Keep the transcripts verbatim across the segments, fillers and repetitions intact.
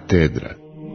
Katedra.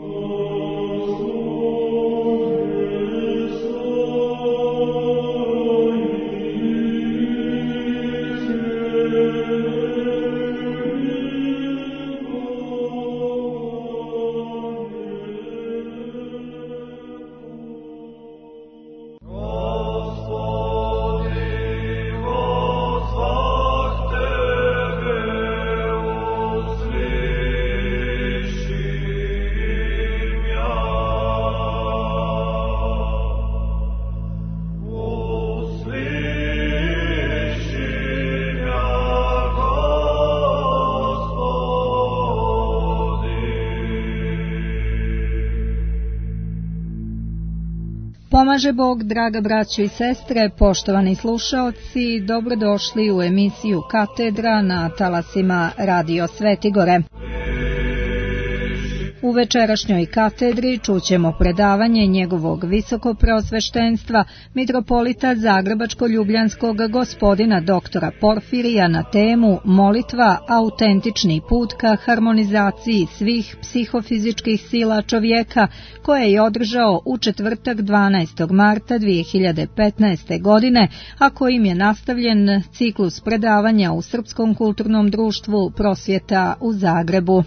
Pomaže Bog, draga braćo i sestre, poštovani slušaoci, dobrodošli u emisiju Katedra na talasima Radio Svetigore. U večerašnjoj katedri čućemo predavanje njegovog visokopreosveštenstva mitropolita Zagrebačko-ljubljanskog gospodina doktora Porfirija na temu Molitva, autentični put ka harmonizaciji svih psihofizičkih sila čovjeka, koje je održao u četvrtak dvanaestog marta dvije hiljade petnaeste. godine, a kojim je nastavljen ciklus predavanja u Srpskom kulturnom društvu Prosvjeta u Zagrebu.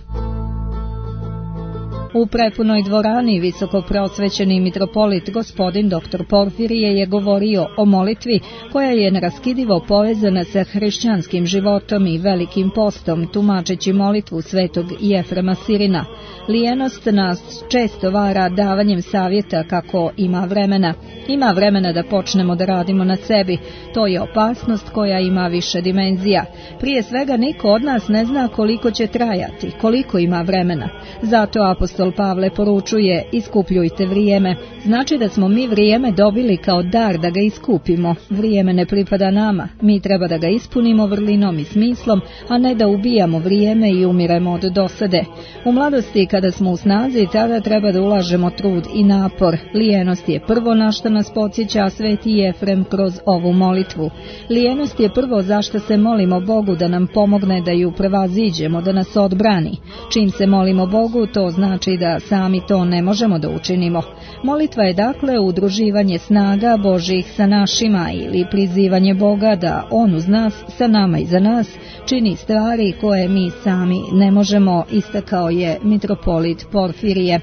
U prepunoj dvorani visokopreosvećeni mitropolit gospodin doktor Porfirije je govorio o molitvi koja je neraskidivo povezana sa hrišćanskim životom i velikim postom, tumačeći molitvu svetog Jefrema Sirina. Lijenost nas često vara davanjem savjeta kako ima vremena. Ima vremena da počnemo da radimo na sebi. To je opasnost koja ima više dimenzija. Prije svega niko od nas ne zna koliko će trajati, koliko ima vremena. Zato apostol Pavle poručuje: iskupljujte vrijeme. Znači da smo mi vrijeme dobili kao dar da ga iskupimo. Vrijeme ne pripada nama. Mi treba da ga ispunimo vrlinom i smislom, a ne da ubijamo vrijeme i umiremo od dosade. U mladosti kada smo u snazi, tada treba da ulažemo trud i napor. Lijenost je prvo na što nas podsjeća sveti Jefrem kroz ovu molitvu. Lijenost je prvo zašto se molimo Bogu da nam pomogne da ju prevaziđemo, da nas odbrani. Čim se molimo Bogu, to znači da sami to ne možemo da učinimo. Molitva je dakle udruživanje snaga Božjih sa našima ili prizivanje Boga da On uz nas, sa nama i za nas, čini stvari koje mi sami ne možemo, istakao je mitropolit Porfirije.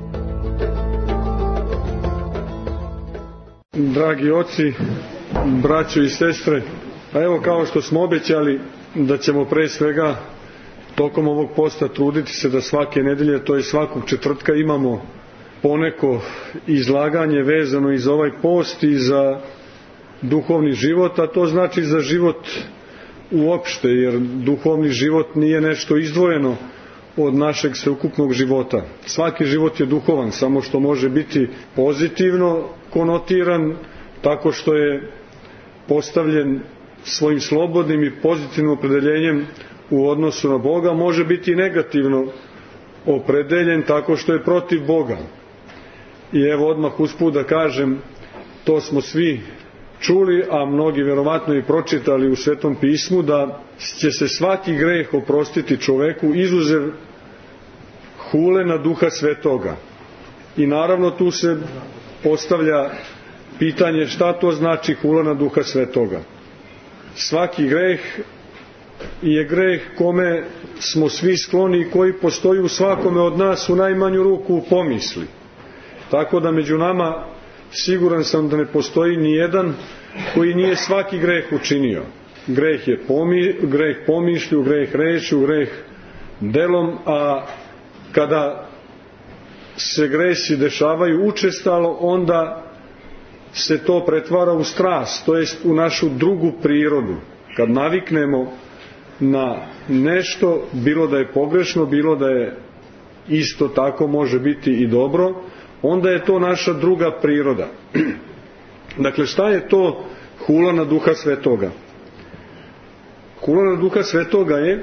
Dragi oci, braćo i sestre, a evo kao što smo obećali da ćemo pre svega tokom ovog posta truditi se da svake nedelje, to je svakog četvrtka, imamo poneko izlaganje vezano i za ovaj post i za duhovni život, a to znači za život uopšte, jer duhovni život nije nešto izdvojeno od našeg sveukupnog života. Svaki život je duhovan, samo što može biti pozitivno konotiran tako što je postavljen svojim slobodnim i pozitivnim opredeljenjem u odnosu na Boga, može biti negativno opredeljen tako što je protiv Boga. I evo odmah usput da kažem, to smo svi čuli, a mnogi vjerovatno i pročitali u Svetom pismu, da će se svaki greh oprostiti čoveku izuzev hule na Duha Svetoga. I naravno tu se postavlja pitanje šta to znači hula na Duha Svetoga. Svaki greh je greh kome smo svi skloni i koji postoji u svakome od nas u najmanju ruku u pomisli. Tako da među nama siguran sam da ne postoji ni jedan koji nije svaki greh učinio. Greh je pomi, greh pomišlju, greh rečju, greh delom, a kada se gresi dešavaju učestalo, onda se to pretvara u strast, to jest u našu drugu prirodu. Kad naviknemo na nešto, bilo da je pogrešno, bilo da je isto tako može biti i dobro, onda je to naša druga priroda. Dakle, šta je to hula na Duha Svetoga? Hula na Duha Svetoga je,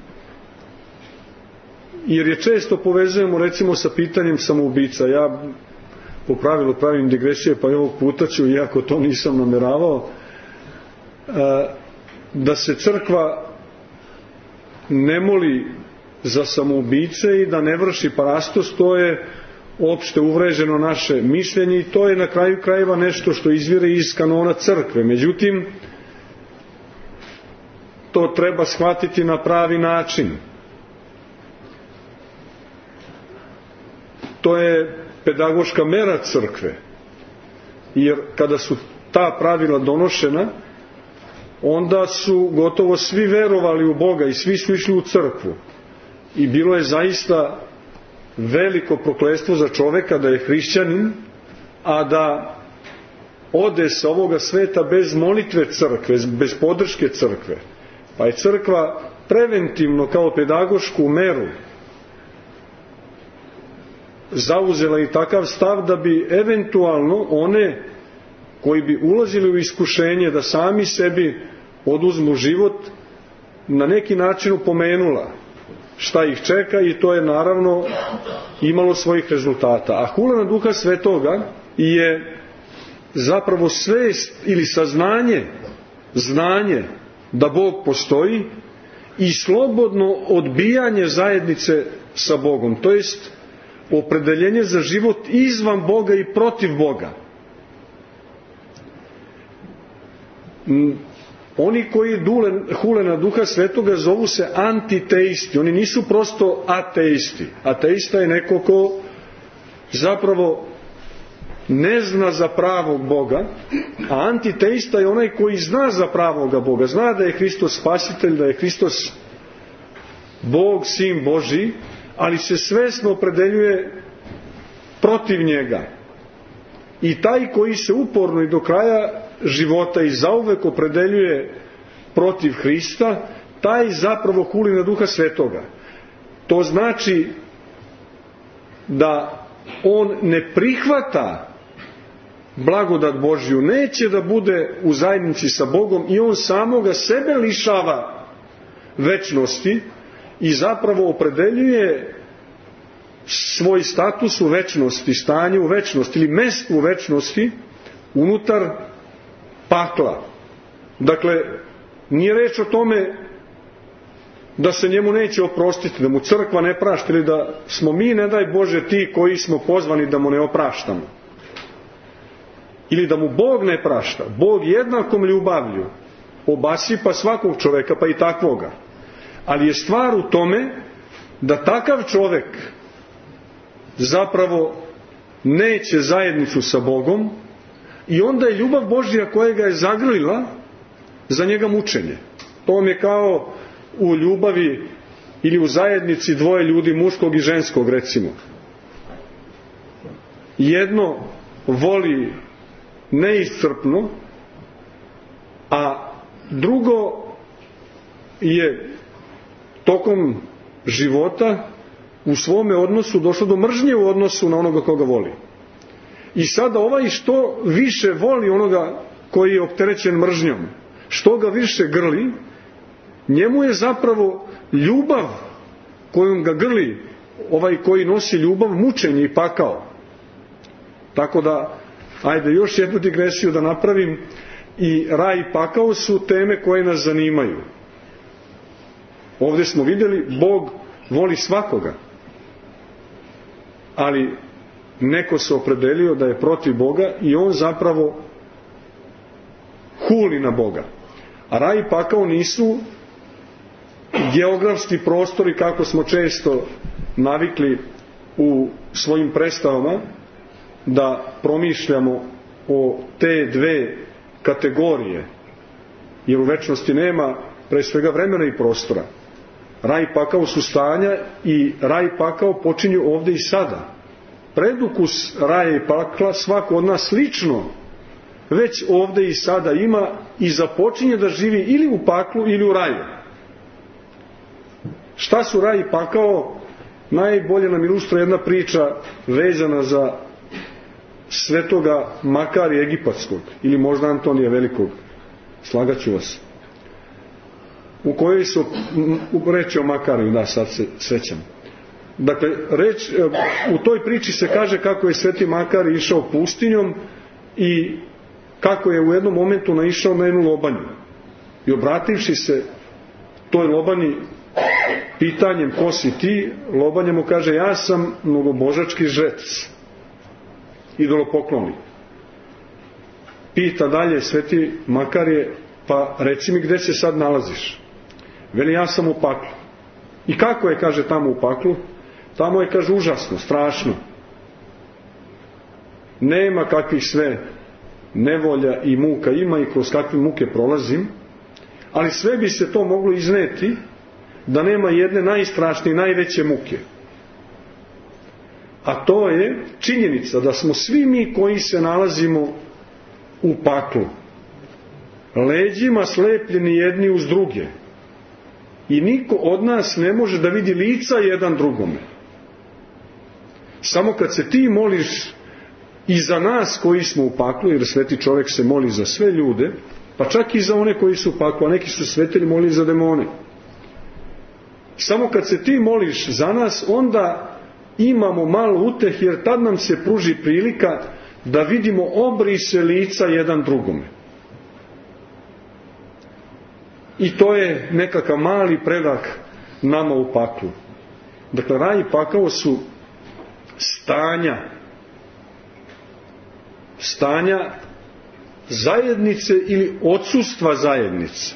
jer je često povezujemo recimo sa pitanjem samoubica. Ja po pravilu pravim digresije, pa i ovog puta ću, iako to nisam nameravao, da se crkva ne moli za samoubice i da ne vrši parastos, to je opšte uvreženo naše mišljenje i to je na kraju krajeva nešto što izvire iz kanona crkve. Međutim, to treba shvatiti na pravi način. To je pedagoška mera crkve, jer kada su ta pravila donošena, onda su gotovo svi verovali u Boga i svi su išli u crkvu i bilo je zaista veliko prokletstvo za čoveka da je hrišćanin, a da ode sa ovoga sveta bez molitve crkve, bez podrške crkve. Pa je crkva preventivno kao pedagošku meru zauzela i takav stav da bi eventualno one koji bi ulazili u iskušenje da sami sebi oduzmu život na neki način upomenula šta ih čeka i to je naravno imalo svojih rezultata. A hula na Duha Svetoga je zapravo svest ili saznanje, znanje da Bog postoji i slobodno odbijanje zajednice sa Bogom, to jest opredeljenje za život izvan Boga i protiv Boga. Oni koji dule, hule na Duha Svetoga zovu se antiteisti, oni nisu prosto ateisti. Ateista je neko ko zapravo ne zna za pravog Boga, a antiteista je onaj koji zna za pravoga Boga, zna da je Hristos spasitelj, da je Hristos Bog, Sin Božji, ali se svesno opredeljuje protiv njega. I taj koji se uporno i do kraja života i zauvek opredeljuje protiv Hrista, taj zapravo huli na Duha Svetoga. To znači da on ne prihvata blagodat Božju, neće da bude u zajednici sa Bogom i on samoga sebe lišava večnosti i zapravo opredeljuje svoj status u večnosti, stanje u večnosti ili mesto u večnosti unutar pakla. Dakle, nije reč o tome da se njemu neće oprostiti, da mu crkva ne prašta ili da smo mi, ne daj Bože, ti koji smo pozvani da mu ne opraštamo. Ili da mu Bog ne prašta. Bog jednakom ljubavlju obasipa svakog čoveka, pa i takvoga. Ali je stvar u tome da takav čovek zapravo neće zajednicu sa Bogom i onda je ljubav Božja koja ga je zagrlila za njega mučenje. To vam je kao u ljubavi ili u zajednici dvoje ljudi, muškog i ženskog, recimo. Jedno voli neiscrpno, a drugo je tokom života u svome odnosu došlo do mržnje u odnosu na onoga koga voli. I sada ovaj što više voli onoga koji je opterećen mržnjom, što ga više grli, njemu je zapravo ljubav kojom ga grli, ovaj koji nosi ljubav, mučenje i pakao. Tako da, ajde još jednu digresiju da napravim, i raj i pakao su teme koje nas zanimaju. Ovdje smo vidjeli, Bog voli svakoga, ali neko se opredelio da je protiv Boga i on zapravo huli na Boga. A raj i pakao nisu geografski prostori kako smo često navikli u svojim predstavama da promišljamo o te dve kategorije, jer u večnosti nema pre svega vremena i prostora. Raj i pakao su stanja i raj i pakao počinju ovdje i sada. Predukus raja i pakla svako od nas lično već ovdje i sada ima i započinje da živi ili u paklu ili u raju. Šta su raj i pakao? Najbolje nam ilustruje jedna priča vezana za svetoga Makarija Egipatskog ili možda Antonija Velikog, slagaću vas, u kojoj su reči o Makariju, da, sad se sećam. Dakle, reč, u toj priči se kaže kako je sveti Makar išao pustinjom i kako je u jednom momentu naišao na jednu lobanju i obrativši se toj lobani pitanjem ko si ti, Lobanja mu kaže ja sam mnogobožački žrec, idolopoklonik. Pita dalje sveti Makarije, pa reci mi gde se sad nalaziš? Veli ja sam u paklu. I kako je, kaže, tamo u paklu? Tamo je, kaže, užasno, strašno. Nema kakvih sve nevolja i muka ima i kroz kakve muke prolazim, ali sve bi se to moglo izneti da nema jedne najstrašnije, najveće muke. A to je činjenica da smo svi mi koji se nalazimo u paklu leđima slepljeni jedni uz druge i niko od nas ne može da vidi lica jedan drugome. Samo kad se ti moliš i za nas koji smo u paklu, jer sveti čovjek se moli za sve ljude, pa čak i za one koji su u paklu, a neki su svetili moli za demone. Samo kad se ti moliš za nas, onda imamo malo uteh, jer tad nam se pruži prilika da vidimo obrise lica jedan drugome. I to je nekakav mali predah nama u paklu. Dakle, raj i pakao su stanja stanja zajednice ili odsustva zajednice.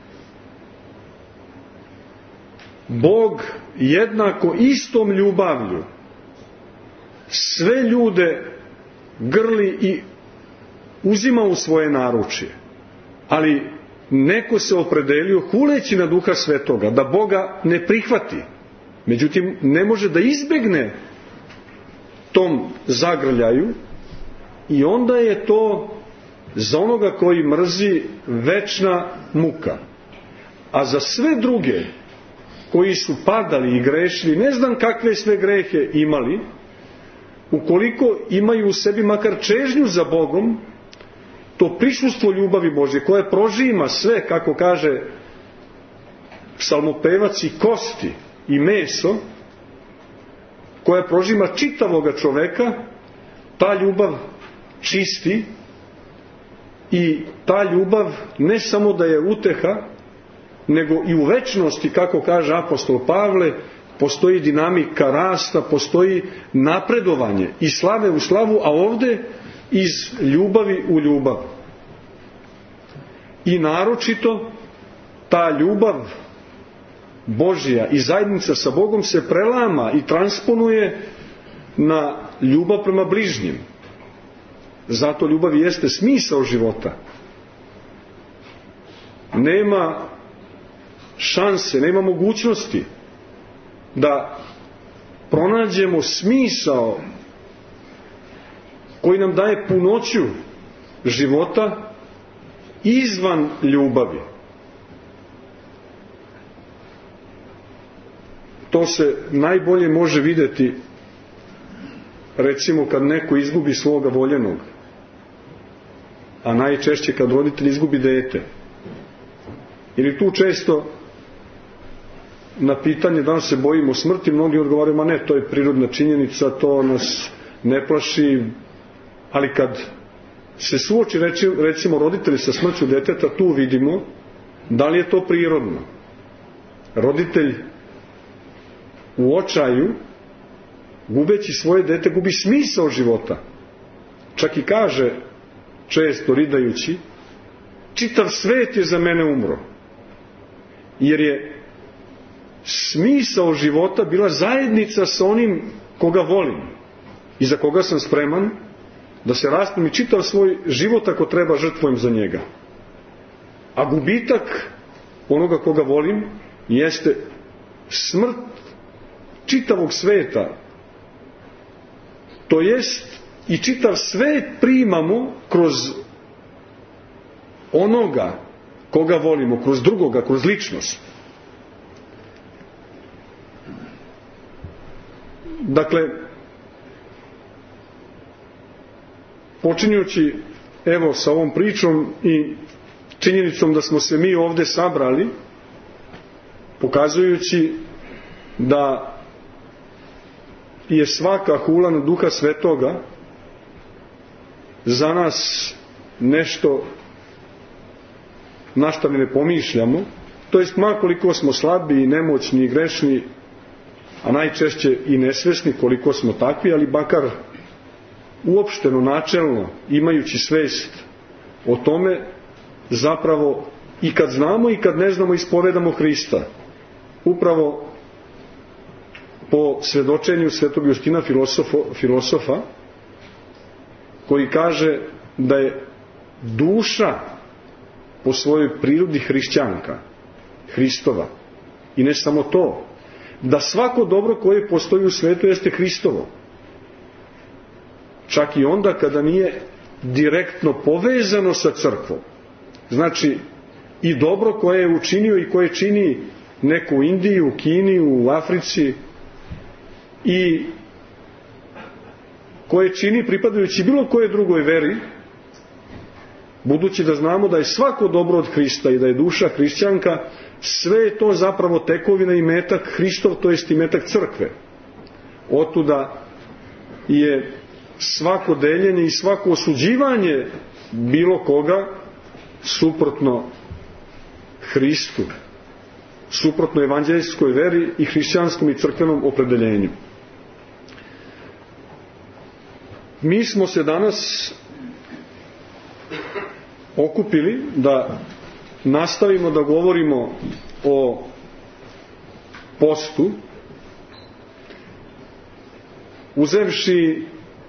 Bog jednako istom ljubavlju sve ljude grli i uzima u svoje naručje, ali neko se opredelio huleći na Duha Svetoga da Boga ne prihvati, međutim ne može da izbegne tom zagrljaju i onda je to za onoga koji mrzi večna muka. A za sve druge koji su padali i grešili, ne znam kakve sve grehe imali, ukoliko imaju u sebi makar čežnju za Bogom, to prisustvo ljubavi Božje koje prožima sve, kako kaže psalmopevac, i kosti i meso, koja prožima čitavoga čoveka, ta ljubav čisti i ta ljubav ne samo da je uteha, nego i u večnosti, kako kaže apostol Pavle, postoji dinamika rasta, postoji napredovanje i slave u slavu, a ovde iz ljubavi u ljubav. I naročito ta ljubav Božja i zajednica sa Bogom se prelama i transponuje na ljubav prema bližnjim. Zato ljubav jeste smisao života. Nema šanse, nema mogućnosti da pronađemo smisao koji nam daje punoću života izvan ljubavi. To se najbolje može vidjeti recimo kad neko izgubi svoga voljenog, a najčešće kad roditelj izgubi dete. Ili tu često na pitanje da li se bojimo smrti, mnogi odgovaraju, ma ne, to je prirodna činjenica, to nas ne plaši, ali kad se suoči recimo roditelji sa smrću deteta, tu vidimo da li je to prirodno. Roditelj u očaju, gubeći svoje dete, gubi smisao života. Čak i kaže, često ridajući, čitav svet je za mene umro. Jer je smisao života bila zajednica sa onim koga volim i za koga sam spreman da se rastim i čitav svoj život ako treba žrtvujem za njega. A gubitak onoga koga volim jeste smrt čitavog sveta. To jest i čitav svet primamo kroz onoga koga volimo, kroz drugoga, kroz ličnost. Dakle, počinjući evo sa ovom pričom i činjenicom da smo se mi ovde sabrali, pokazujući da je svaka hula na Duha Svetoga za nas nešto na šta mi ne pomišljamo, to jest ma koliko smo slabi i nemoćni i grešni, a najčešće i nesvesni koliko smo takvi, ali bakar uopšteno, načelno, imajući svest o tome, zapravo i kad znamo i kad ne znamo ispovedamo Hrista. Upravo po svedočenju svetog Justina filosofo, filosofa, koji kaže da je duša po svojoj prirodi hrišćanka, Hristova. I ne samo to, da svako dobro koje postoji u svetu jeste Hristovo. Čak i onda kada nije direktno povezano sa crkvom. Znači, i dobro koje je učinio i koje čini neko u Indiji, u Kini, u Africi i koje čini pripadajući bilo koje drugoj veri, budući da znamo da je svako dobro od Hrista i da je duša hrišćanka, sve je to zapravo tekovina i metak Hristov, to jest i metak crkve. Otuda je svako deljenje i svako osuđivanje bilo koga suprotno Hristu, suprotno evanđeljskoj veri i hrišćanskom i crkvenom opredeljenju. Mi smo se danas okupili da nastavimo da govorimo o postu, uzevši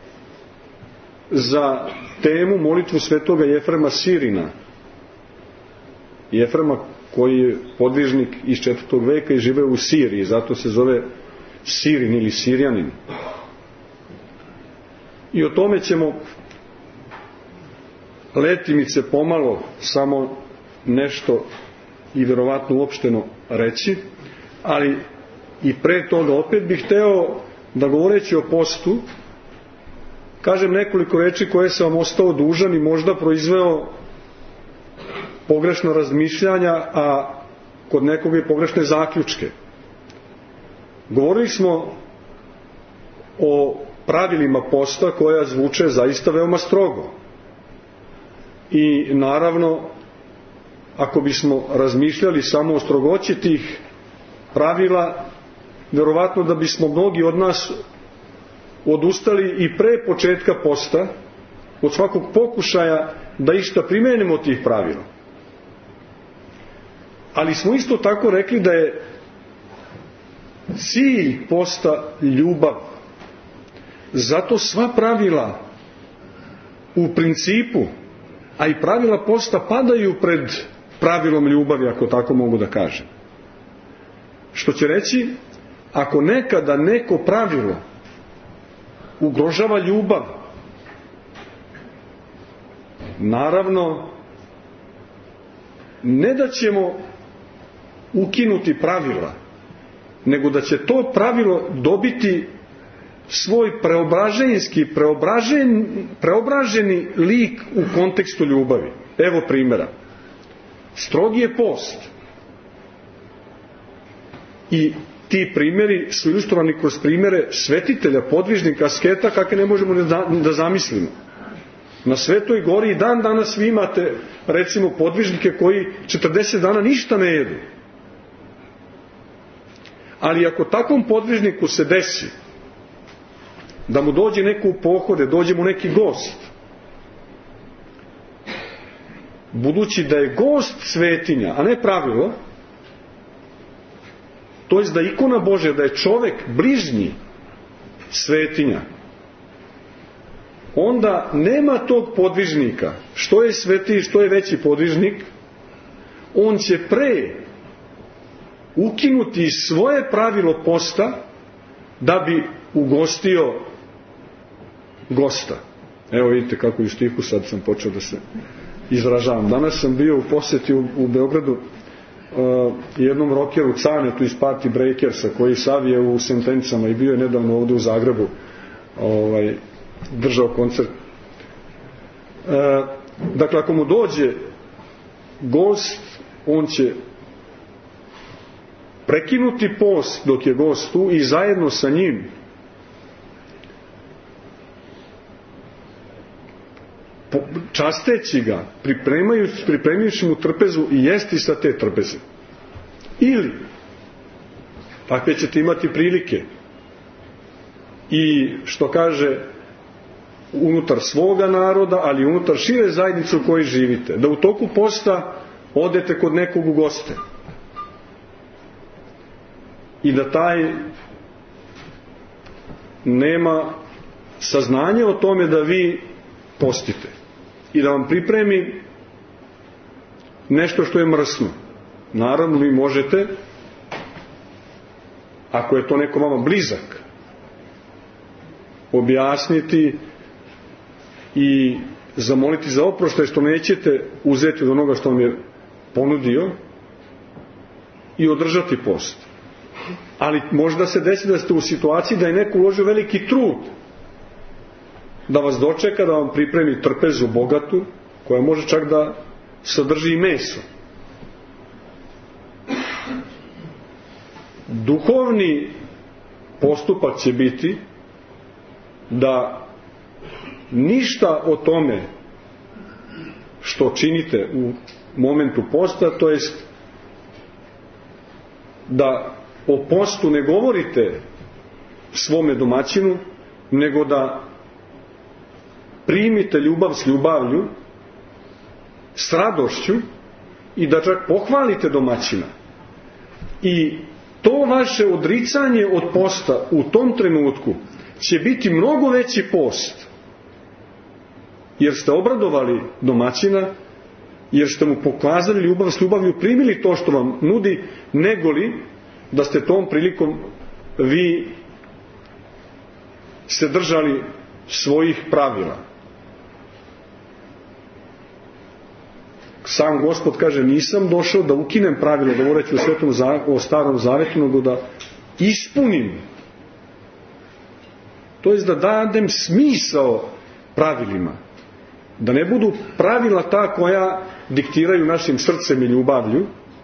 za temu molitvu svetoga Jefrema Sirina. Jefrema koji je podvižnik iz četvrtog veka i žive u Siriji, zato se zove Sirin ili Sirjanin. I o tome ćemo letimice pomalo samo nešto i vjerovatno uopšteno reći, ali i pre toga opet bih hteo da, govoreći o postu, kažem nekoliko reči koje sam vam ostao dužan i možda proizveo pogrešno razmišljanja, a kod nekoga i pogrešne zaključke. Govorili smo o pravilima posta koja zvuče zaista veoma strogo. I naravno, ako bismo razmišljali samo o strogoći tih pravila, vjerovatno da bismo mnogi od nas odustali i pre početka posta od svakog pokušaja da išta primenimo od tih pravila. Ali smo isto tako rekli da je cilj posta ljubav. Zato sva pravila u principu, a i pravila posta padaju pred pravilom ljubavi, ako tako mogu da kažem. Što će reći, ako nekada neko pravilo ugrožava ljubav, naravno, ne da ćemo ukinuti pravila, nego da će to pravilo dobiti svoj preobraženski, preobražen, preobraženi lik u kontekstu ljubavi. Evo primjera. Strogi je post. I ti primjeri su ilustrovani kroz primjere svetitelja, podvižnika, asketa, kakve ne možemo da, da zamislimo. Na Svetoj gori i dan danas vi imate, recimo, podvižnike koji četrdeset dana ništa ne jedu. Ali ako takvom podvižniku se desi da mu dođe neko u pohode, dođe mu neki gost, budući da je gost svetinja, a ne pravilo, to jest da je ikona Božja, da je čovek bližnji svetinja, onda nema tog podvižnika. Što je svetiji, što je veći podvižnik, on će pre ukinuti svoje pravilo posta da bi ugostio gosta. Evo vidite kako u stihu sad sam počeo da se izražavam. Danas sam bio u posjeti u, u Beogradu uh, jednom rockeru Canetu iz Party Breakersa koji savije u Sentencama i bio je nedavno ovdje u Zagrebu, ovaj, držao koncert. Uh, dakle, ako mu dođe gost, on će prekinuti post dok je gost tu i zajedno sa njim časteći ga, pripremajući, pripremajući mu trpezu i jesti sa te trpeze. Ili, takve ćete imati prilike i što kaže unutar svoga naroda, ali unutar šire zajednice u kojoj živite, da u toku posta odete kod nekog u goste i da taj nema saznanje o tome da vi postite i da vam pripremi nešto što je mrsno. Naravno, vi možete, ako je to neko vama blizak, objasniti i zamoliti za oproštaj što nećete uzeti od onoga što vam je ponudio i održati post. Ali možda se desi da ste u situaciji da je neko uložio veliki trud da vas dočeka, da vam pripremi trpezu bogatu, koja može čak da sadrži i meso. Duhovni postupak će biti da ništa o tome što činite u momentu posta, to jest da o postu ne govorite svome domaćinu, nego da primite ljubav s ljubavlju, s radošću i da čak pohvalite domaćina. I to vaše odricanje od posta u tom trenutku će biti mnogo veći post, jer ste obradovali domaćina, jer ste mu pokazali ljubav s ljubavlju, primili to što vam nudi, negoli da ste tom prilikom vi se držali svojih pravila. Sam Gospod kaže, nisam došao da ukinem pravilo, govoreći o, svetom, o starom zavetu, nego da ispunim. To je da dadem smisao pravilima. Da ne budu pravila ta koja diktiraju našim srcem i ljubavlju,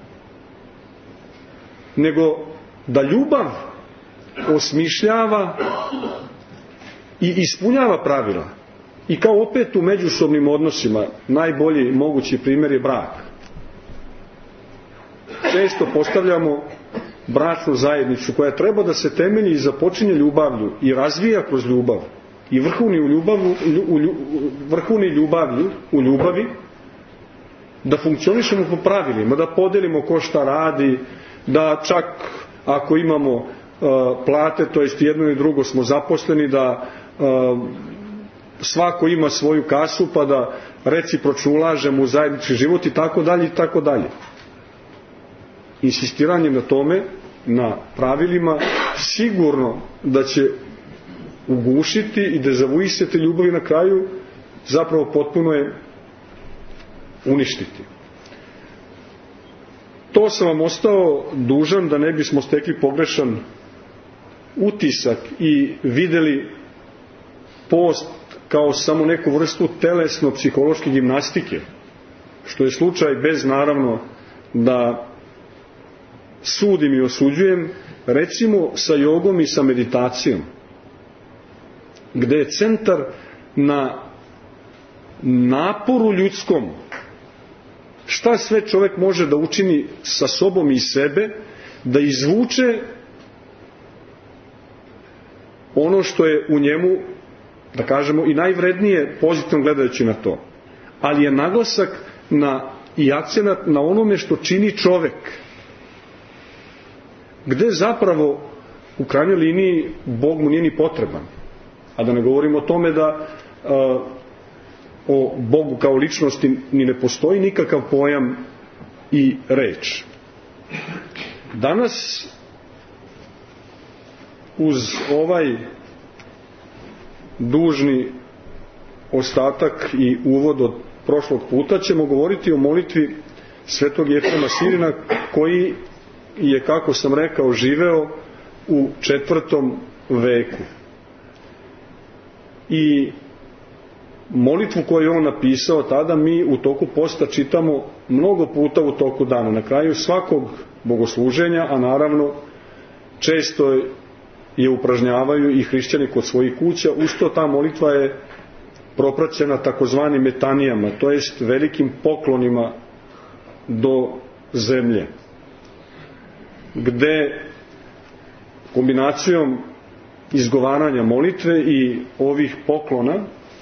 nego da ljubav osmišljava i ispunjava pravila. I kao opet u međusobnim odnosima, najbolji mogući primjer je brak. Često postavljamo bračnu zajednicu koja treba da se temelji i započinje ljubavlju i razvija kroz ljubav i vrhuni u ljubavu, u lju, vrhuni ljubavlju u ljubavi, da funkcionišemo po pravilima, da podelimo ko šta radi, da čak ako imamo uh, plate, to jest jedno i drugo smo zaposleni, da uh, svako ima svoju kasu, pa da recipročno ulažemo u zajednički život i tako dalje i tako dalje. Insistiranjem na tome, na pravilima, sigurno da će ugušiti i dezavuisati ljubav i na kraju zapravo potpuno je uništiti. To sam vam ostao dužan da ne bismo stekli pogrešan utisak i videli post kao samo neku vrstu telesno-psihološke gimnastike, što je slučaj bez naravno da sudim i osuđujem, recimo sa jogom i sa meditacijom, gde je centar na naporu ljudskom, šta sve čovjek može da učini sa sobom i sebe, da izvuče ono što je u njemu, da kažemo, i najvrednije pozitivno gledajući na to. Ali je naglasak na, i akcenat na onome što čini čovjek, gde zapravo u krajnjoj liniji Bog mu nije ni potreban. A da ne govorimo o tome da a, o Bogu kao ličnosti ni ne postoji nikakav pojam i reč. Danas uz ovaj dužni ostatak i uvod od prošlog puta ćemo govoriti o molitvi svetog Jefrema Sirina, koji je, kako sam rekao, živeo u četvrtom veku. I molitvu koju je on napisao tada mi u toku posta čitamo mnogo puta u toku dana. Na kraju svakog bogosluženja, a naravno često je upražnjavaju i hrišćani kod svojih kuća. Usto ta molitva je propraćena takozvanim metanijama, to jest velikim poklonima do zemlje. gde kombinacijom izgovaranja molitve i ovih poklona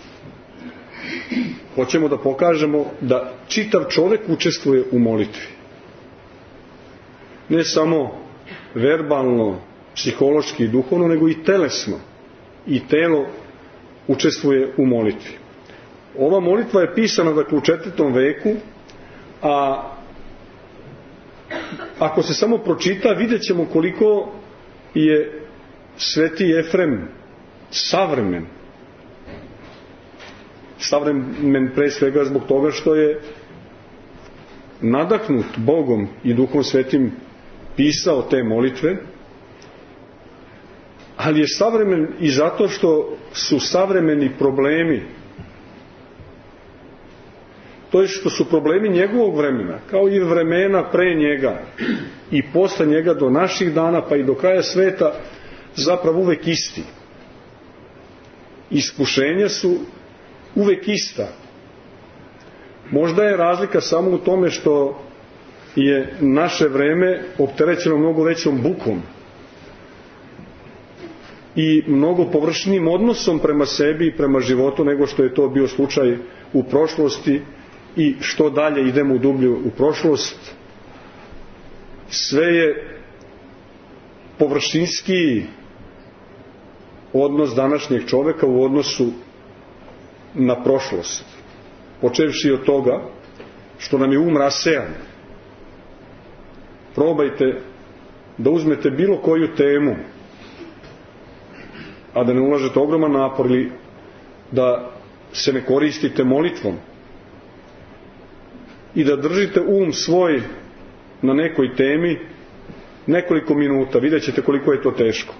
hoćemo da pokažemo da čitav čovek učestvuje u molitvi. Ne samo verbalno, psihološki i duhovno, nego i telesno. I telo učestvuje u molitvi. Ova molitva je pisana dakle u četvrtom veku, a ako se samo pročita, vidjet ćemo koliko je Sveti Efrem savremen. Savremen pre svega zbog toga što je nadahnut Bogom i Duhom Svetim pisao te molitve, ali je savremen i zato što su savremeni problemi, to je što su problemi njegovog vremena, kao i vremena pre njega i posle njega do naših dana pa i do kraja sveta, zapravo uvek isti. Iskušenja su uvek ista. Možda je razlika samo u tome što je naše vreme opterećeno mnogo većom bukom i mnogo površnim odnosom prema sebi i prema životu nego što je to bio slučaj u prošlosti, i što dalje idemo u dublju u prošlost, sve je površinski odnos današnjeg čoveka u odnosu na prošlost. Počevši od toga što nam je um rasejan. Probajte da uzmete bilo koju temu, a da ne ulažete ogroman napor ili da se ne koristite molitvom i da držite um svoj na nekoj temi nekoliko minuta, vidjet ćete koliko je to teško.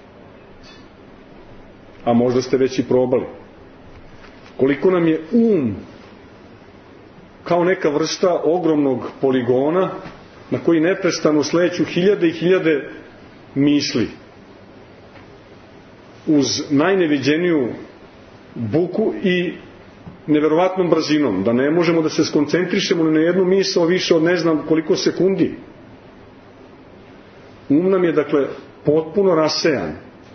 A možda ste već i probali. Koliko nam je um kao neka vrsta ogromnog poligona na koji neprestano sleću hiljade i hiljade misli uz najneviđeniju buku i neverovatnom brzinom, da ne možemo da se skoncentrišemo na jednu misao više od ne znam koliko sekundi. Um nam je dakle potpuno rasejan.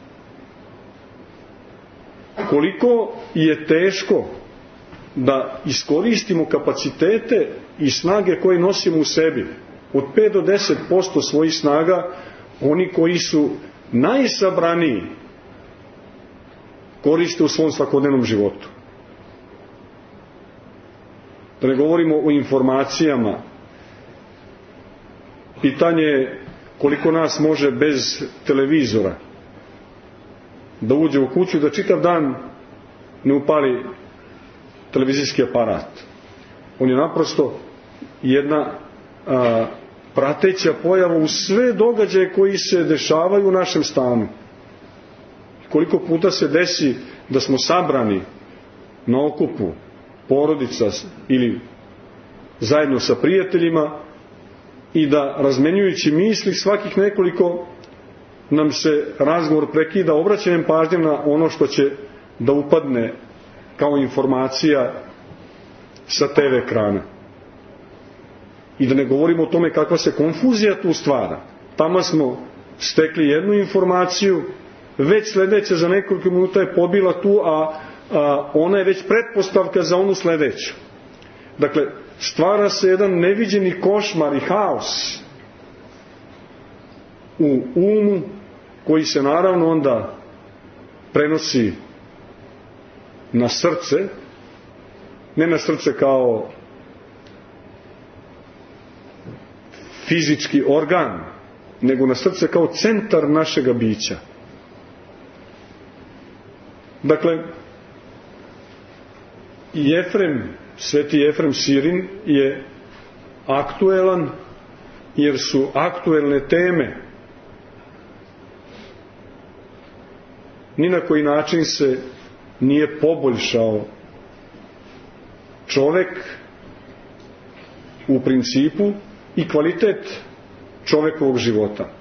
Koliko je teško da iskoristimo kapacitete i snage koje nosimo u sebi. Od pet do deset posto svojih snaga oni koji su najsabraniji koriste u svom svakodnevnom životu. Da ne govorimo o informacijama. Pitanje je koliko nas može bez televizora da uđe u kuću i da čitav dan ne upali televizijski aparat. On je naprosto jedna a, prateća pojava u sve događaje koji se dešavaju u našem stanu. Koliko puta se desi da smo sabrani na okupu, porodica ili zajedno sa prijateljima, i da razmenjujući misli svakih nekoliko nam se razgovor prekida obraćanjem pažnje na ono što će da upadne kao informacija sa te ve ekrana. I da ne govorimo o tome kakva se konfuzija tu stvara. Tamo smo stekli jednu informaciju, već sledeća za nekoliko minuta je pobila tu, a, a ona je već pretpostavka za onu sledeću. Dakle, stvara se jedan neviđeni košmar i haos u umu, koji se naravno onda prenosi na srce, ne na srce kao fizički organ, nego na srce kao centar našega bića. Dakle, i Efrem, Sveti Efrem Sirin je aktuelan, jer su aktuelne teme. Ni na koji način se nije poboljšao čovek u principu i kvalitet čovekovog života.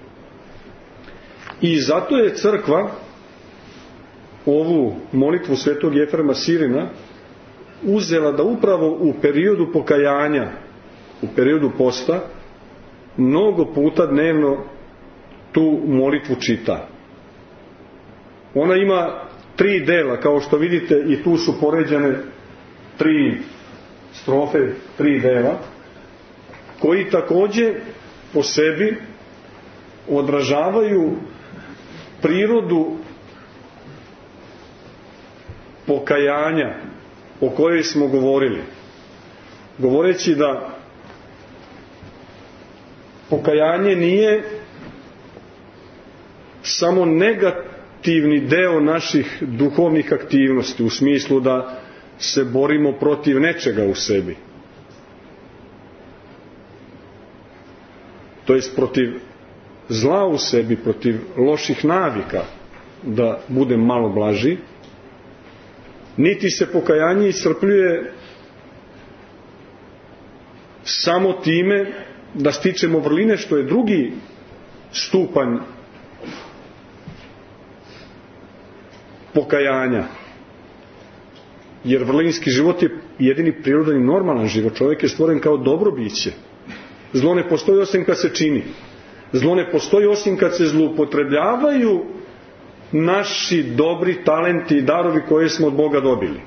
I zato je crkva ovu molitvu Svetog Efrema Sirina uzela da upravo u periodu pokajanja, u periodu posta, mnogo puta dnevno tu molitvu čita. Ona ima tri dela, kao što vidite, i tu su poređane tri strofe, tri dela, koji takođe po sebi odražavaju prirodu pokajanja o kojoj smo govorili, govoreći da pokajanje nije samo negativni deo naših duhovnih aktivnosti, u smislu da se borimo protiv nečega u sebi, to jest protiv zla u sebi, protiv loših navika, da budem malo blaži, niti se pokajanje iscrpljuje samo time da stičemo vrline, što je drugi stupanj pokajanja. Jer vrlinski život je jedini prirodan i normalan život. Čovjek je stvoren kao dobro biće. Zlo ne postoji osim kad se čini. Zlo ne postoji osim kad se zloupotrebljavaju naši dobri talenti i darovi koje smo od Boga dobili.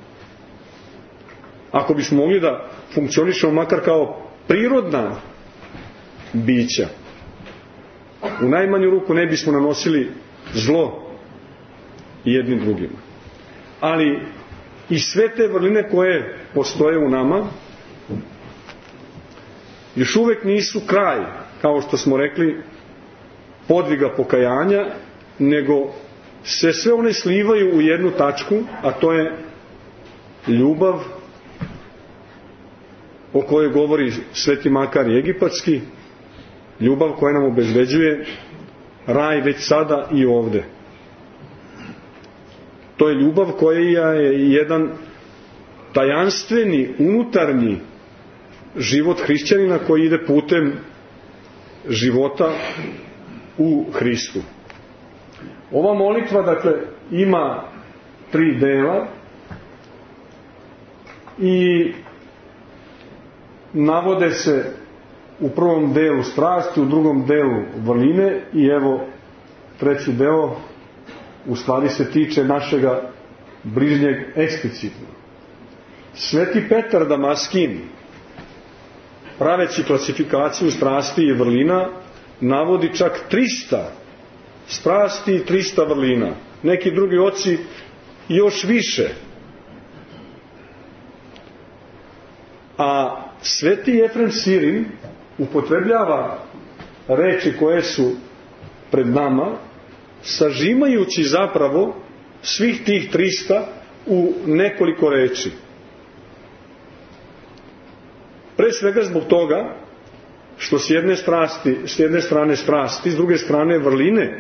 Ako bismo mogli da funkcionišemo makar kao prirodna bića, u najmanju ruku ne bismo nanosili zlo jednim drugima. Ali i sve te vrline koje postoje u nama još uvek nisu kraj, kao što smo rekli, podviga pokajanja, nego se sve one slivaju u jednu tačku, a to je ljubav o kojoj govori Sveti Makar Egipatski, ljubav koja nam obezbeđuje raj već sada i ovde. To je ljubav koja je jedan tajanstveni, unutarnji život hrišćanina koji ide putem života u Hristu. Ova molitva, dakle, ima tri dela i navode se u prvom delu strasti, u drugom delu vrline i evo treći deo u stvari se tiče našega bližnjeg eksplicitno. Sveti Petar Damaskin, praveći klasifikaciju strasti i vrlina, navodi čak trista strasti i trista vrlina. Neki drugi oci još više. A Sveti Efrem Sirin upotrebljava reči koje su pred nama, sažimajući zapravo svih tih trista u nekoliko reči. Pre svega zbog toga što s jedne, strasti, s jedne strane strasti, s druge strane vrline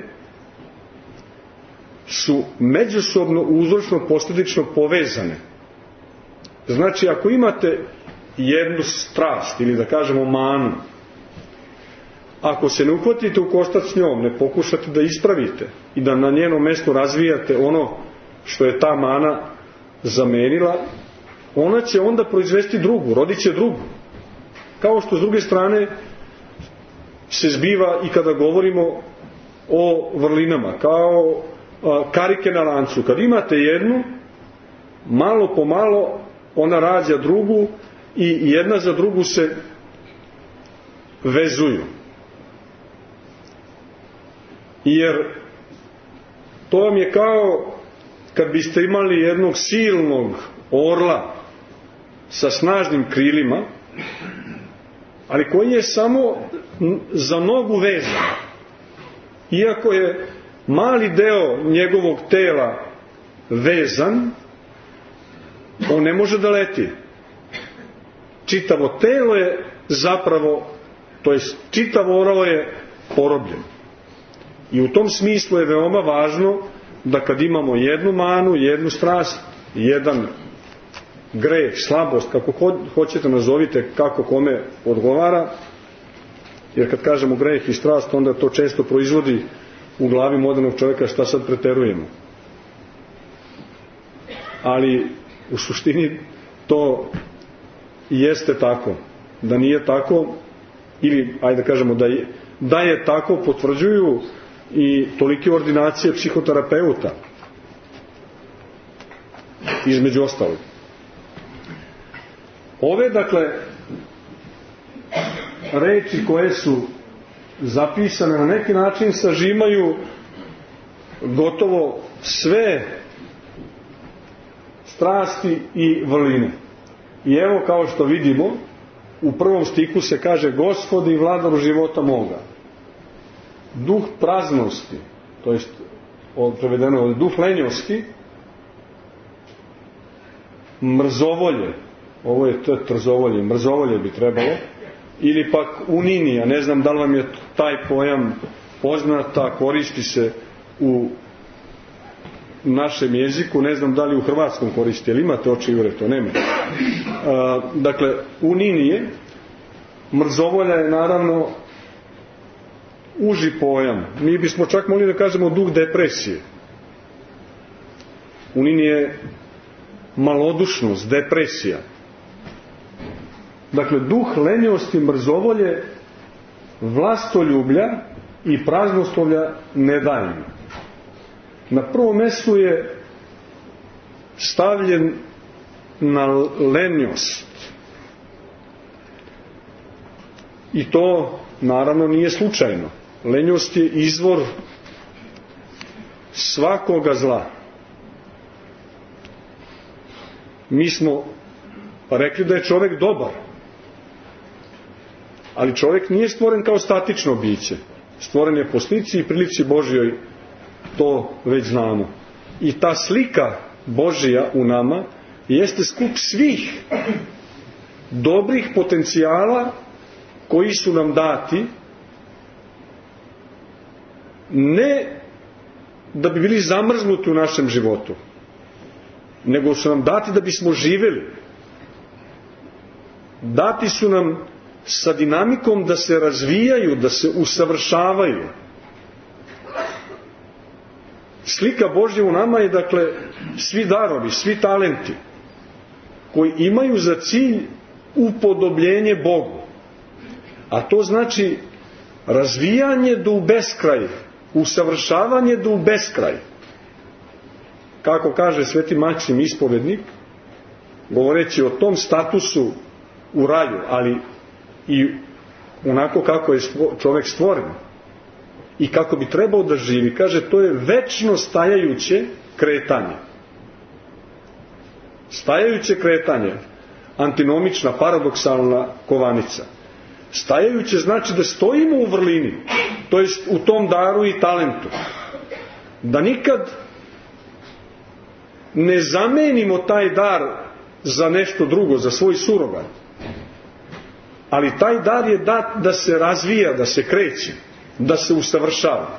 su međusobno uzročno posljedično povezane. Znači, ako imate jednu strast, ili da kažemo manu, ako se ne uhvatite u koštac s njom, ne pokušate da ispravite i da na njenom mestu razvijate ono što je ta mana zamenila, ona će onda proizvesti drugu, rodit će drugu. Kao što s druge strane se zbiva i kada govorimo o vrlinama, kao a, karike na lancu. Kad imate jednu, malo po malo ona rađa drugu i jedna za drugu se vezuju. Jer to vam je kao kad biste imali jednog silnog orla sa snažnim krilima, ali koji je samo za nogu vezan. Iako je mali deo njegovog tela vezan, on ne može da leti. Čitavo telo je zapravo, to je čitavo orlo je porobljeno. I u tom smislu je veoma važno da kad imamo jednu manu, jednu strast, jedan greh, slabost, kako hoćete nazovite, kako kome odgovara, jer kad kažemo greh i strast, onda to često proizvodi u glavi modernog čovjeka šta sad preterujemo. Ali u suštini to jeste tako. Da nije tako, ili ajde da kažemo da je, Da je tako potvrđuju i tolike ordinacije psihoterapeuta, između ostalog. Ove, dakle, reči koje su zapisane na neki način sažimaju gotovo sve strasti i vrline. I evo, kao što vidimo, u prvom stihu se kaže: Gospodi i vladaru života moga. Duh praznosti, to jest prevedeno je duh lenjosti, mrzovolje, ovo je to trzovolje, mrzovolje bi trebalo, ili pak uninija, ne znam da li vam je taj pojam poznata, koristi se u našem jeziku, ne znam da li u hrvatskom koristi, ali imate oči ure, to nema. A, dakle, uninije, mrzovolja je naravno uži pojam. Mi bismo čak mogli da kažemo duh depresije. Uninije je malodušnost, depresija. Dakle, duh lenjosti, mrzovolje, vlastoljublja i praznoslovlja nedajno. Na prvom mjestu je stavljen na lenjost. I to naravno nije slučajno. Lenjost je izvor svakoga zla. Mi smo rekli da je čovjek dobar, ali čovjek nije stvoren kao statično biće. Stvoren je po slici i prilici Božjoj, to već znamo. I ta slika Božja u nama jeste skup svih dobrih potencijala koji su nam dati, ne da bi bili zamrznuti u našem životu, nego su nam dati da bismo živjeli. Dati su nam sa dinamikom da se razvijaju, da se usavršavaju. Slika Božja u nama je, dakle, svi darovi, svi talenti koji imaju za cilj upodobljenje Bogu. A to znači razvijanje do u beskraj, usavršavanje do u beskraj. Kako kaže sveti Maksim ispovednik, govoreći o tom statusu u raju, ali i onako kako je čovjek stvoren i kako bi trebao da živi, kaže, to je večno stajajuće kretanje. Stajajuće kretanje, antinomična, paradoksalna kovanica. Stajajuće znači da stojimo u vrlini, to jest u tom daru i talentu. Da nikad ne zamenimo taj dar za nešto drugo, za svoj surogat. Ali taj dar je dat da se razvija, da se kreće, da se usavršava.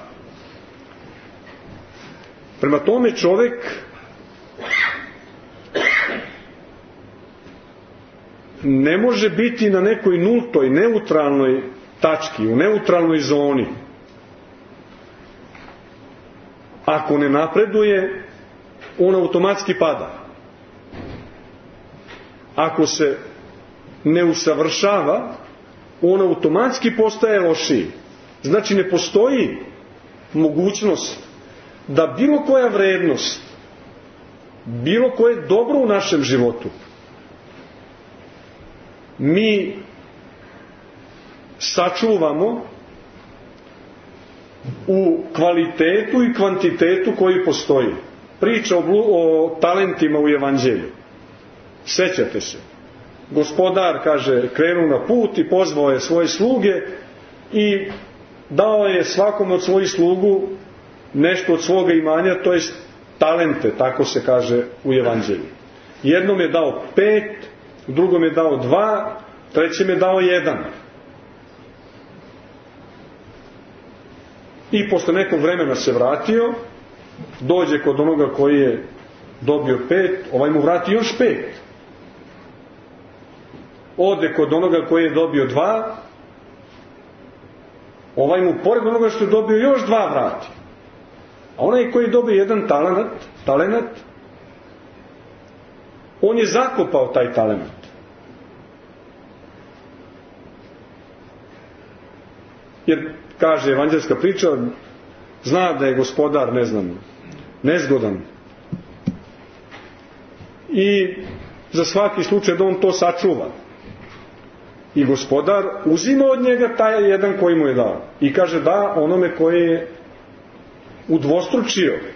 Prema tome čovjek ne može biti na nekoj nultoj, neutralnoj tački, u neutralnoj zoni. Ako ne napreduje, on automatski pada. Ako se ne usavršava, on automatski postaje lošiji. Znači ne postoji mogućnost da bilo koja vrednost, bilo koje dobro u našem životu mi sačuvamo u kvalitetu i kvantitetu koji postoji. Priča o, o talentima u Evanđelju. Sećate se. Gospodar, kaže, krenuo na put i pozvao je svoje sluge i dao je svakom od svojih slugu nešto od svoga imanja, to jest talente, tako se kaže u Evanđelju. Jednom je dao pet, drugom je dao dva, trećem je dao jedan. I posle nekog vremena se vratio, dođe kod onoga koji je dobio pet, ovaj mu vrati još pet. Ode kod onoga koji je dobio dva, ovaj mu pored onoga što je dobio još dva vrati. A onaj koji je dobio jedan talenat, talenat, on je zakopao taj talenat. jer kaže evanđelska priča, zna da je gospodar, ne znam, nezgodan i za svaki slučaj da on to sačuva. I gospodar uzima od njega taj jedan koji mu je dao i kaže da onome koji je udvostručio.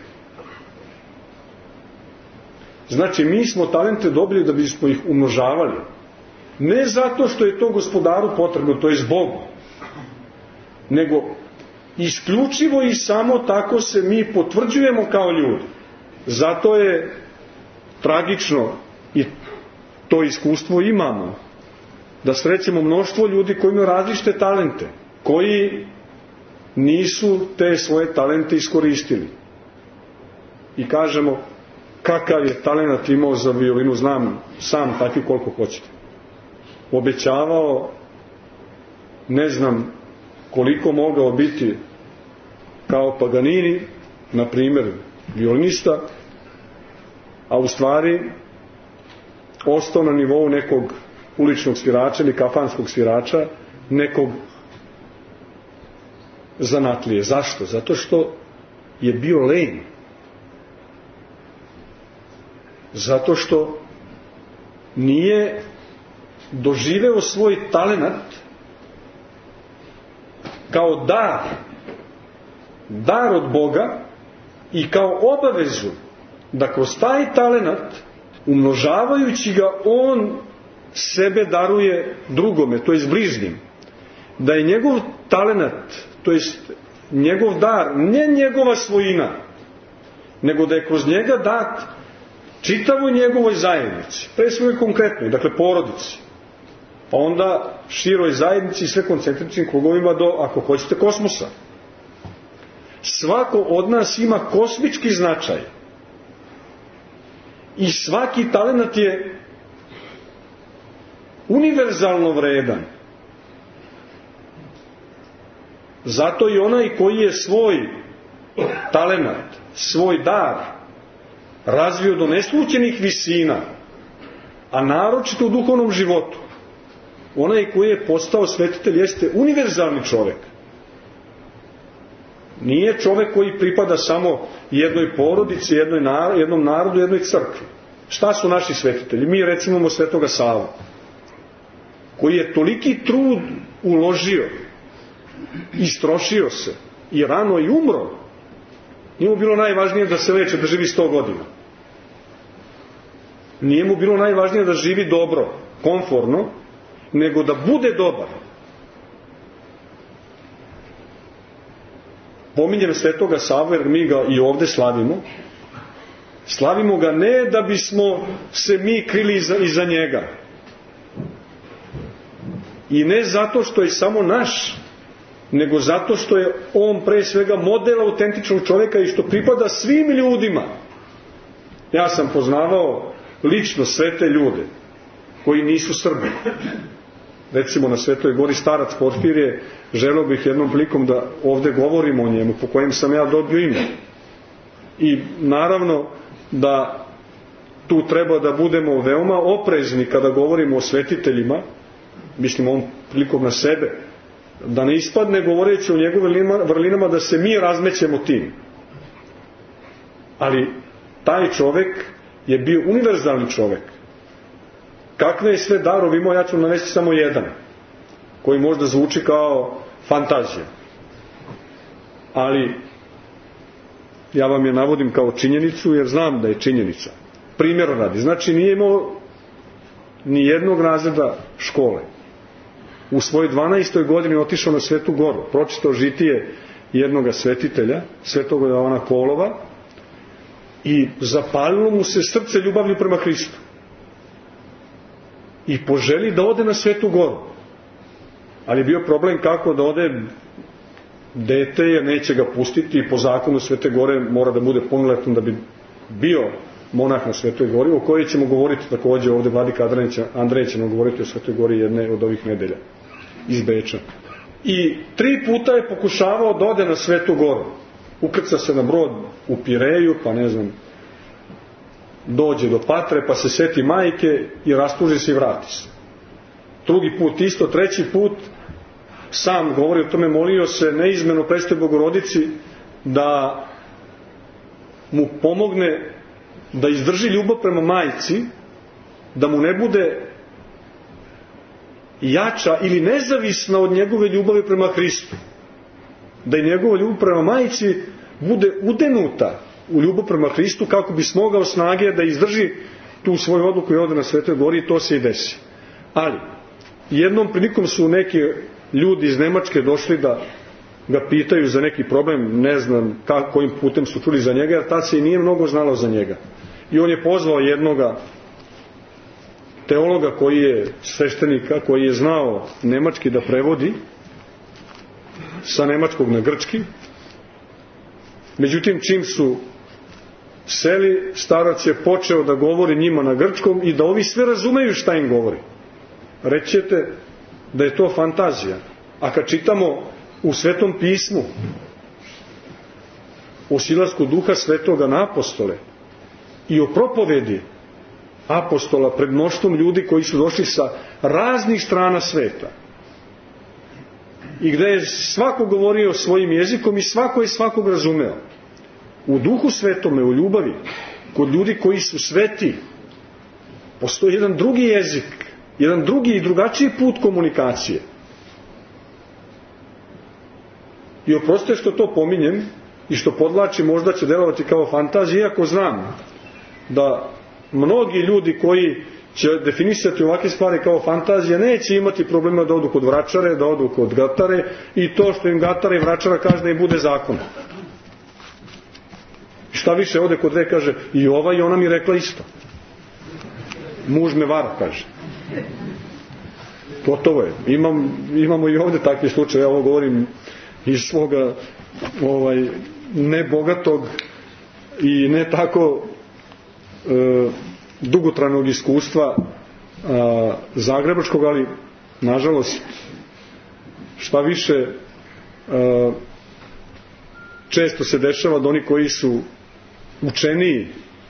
Znači mi smo talente dobili da bismo ih umnožavali, ne zato što je to gospodaru potrebno, to je Bogu, nego isključivo i samo tako se mi potvrđujemo kao ljudi. Zato je tragično, i to iskustvo imamo, da srećemo mnoštvo ljudi koji imaju različite talente, koji nisu te svoje talente iskoristili. I kažemo, kakav je talent imao za violinu, znam sam takvi koliko hoćete. Obećavao, ne znam koliko mogao biti kao Paganini, na primjer violinista, a u stvari ostao na nivou nekog uličnog svirača ili kafanskog svirača, nekog zanatlije. Zašto? Zato što je bio lenj. Zato što nije doživeo svoj talenat kao dar, dar od Boga i kao obavezu da kroz taj talenat, umnožavajući ga, on sebe daruje drugome, to jest bližnjim. Da je njegov talenat, to jest njegov dar, ne njegova svojina, nego da je kroz njega dat čitavoj njegovoj zajednici, pre svega konkretnoj, dakle porodici, pa onda široj zajednici i sve koncentričnim krugovima do, ako hoćete, kosmosa. Svako od nas ima kosmički značaj i svaki talenat je univerzalno vredan. Zato i onaj koji je svoj talenat, svoj dar razvio do neslućenih visina, a naročito u duhovnom životu, onaj koji je postao svetitelj jeste univerzalni čovek. Nije čovek koji pripada samo jednoj porodici, jednoj nar- jednom narodu, jednoj crkvi. Šta su naši svetitelji? Mi recimo imamo Svetoga Savu, koji je toliki trud uložio, istrošio se i rano i umro. Nije mu bilo najvažnije da se leče, da živi sto godina. Nije mu bilo najvažnije da živi dobro, komforno, nego da bude dobar. Pominjem Svetoga Savu jer mi ga i ovde slavimo. Slavimo ga ne da bismo se mi krili iza, iza njega. I ne zato što je samo naš, nego zato što je on pre svega model autentičnog čoveka i što pripada svim ljudima. Ja sam poznavao lično sve te ljude koji nisu Srbi. Recimo na Svetoj gori starac Porfirije, želeo bih jednom prilikom da ovde govorimo o njemu, po kojem sam ja dobio ime. I naravno da tu treba da budemo veoma oprezni kada govorimo o svetiteljima, mislim on prilikom na sebe, da ne ispadne govoreći o njegovim vrlinama da se mi razmećemo tim. Ali taj čovek je bio univerzalni čovek. Kakve je sve darove imao, ja ću navesti samo jedan, koji možda zvuči kao fantazija. Ali ja vam je navodim kao činjenicu, jer znam da je činjenica. Primjer radi. Znači nije imao ni jednog razreda škole. U svojoj dvanaestoj godini otišao na Svetu Goru, pročitao žitije jednoga svetitelja, Svetog Jovana Kolova, i zapalilo mu se srce ljubavlju prema Hristu. I poželi da ode na Svetu Goru. Ali je bio problem kako da ode dete, jer neće ga pustiti i po zakonu Svete Gore mora da bude punoletan da bi bio monah na Svetoj Gori, o kojoj ćemo govoriti također ovdje. Vladika Andrej će nam govoriti o Svetoj Gori jedne od ovih nedelja iz Beča. I tri puta je pokušavao da ode na Svetu Goru. Ukrca se na brod u Pireju, pa ne znam, dođe do Patre, pa se seti majke i rastuži se i vrati se. Drugi put isto, treći put sam govori o tome, molio se neizmjerno Presvetoj Bogorodici da mu pomogne da izdrži ljubav prema majci, da mu ne bude jača ili nezavisna od njegove ljubavi prema Hristu. Da i njegova ljubav prema majci bude udenuta u ljubav prema Hristu, kako bi smogao snage da izdrži tu svoju odluku i ode na Svetoj gori, i to se i desi. Ali jednom prilikom su neki ljudi iz Nemačke došli da ga pitaju za neki problem, ne znam kako, kojim putem su čuli za njega, jer tad se i nije mnogo znalo za njega. I on je pozvao jednoga teologa koji je sveštenika, koji je znao nemački da prevodi sa nemačkog na grčki. Međutim, čim su seli, starac je počeo da govori njima na grčkom i da ovi sve razumeju šta im govori. Rećete da je to fantazija. A kad čitamo u Svetom pismu o silasku Duha Svetoga na apostole i o propovedi apostola pred mnoštvom ljudi koji su došli sa raznih strana sveta i gde je svako govorio svojim jezikom i svako je svakog razumeo, u Duhu Svetome, u ljubavi, kod ljudi koji su sveti, postoji jedan drugi jezik, jedan drugi i drugačiji put komunikacije. I oprostite što to pominjem i što podlačim, možda će delovati kao fantazija, iako znam da mnogi ljudi koji će definisati ovakve stvari kao fantazije neće imati problema da odu kod vračare, da odu kod gatare, i to što im gatara i vračara kaže da im bude zakon. Šta više, ode kod dve, kaže i ova i ona mi rekla isto. Muž me vara, kaže. Gotovo je. Imam, imamo i ovde takve slučaje, ja ovo govorim iz svoga ovaj, nebogatog i ne tako e, dugotrajnog iskustva a, zagrebačkog, ali nažalost šta više a, često se dešava da oni koji su učeniji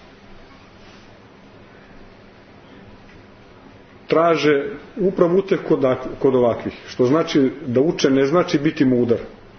traže upravo uteh kod, kod ovakvih. Što znači da učen ne znači biti mudar.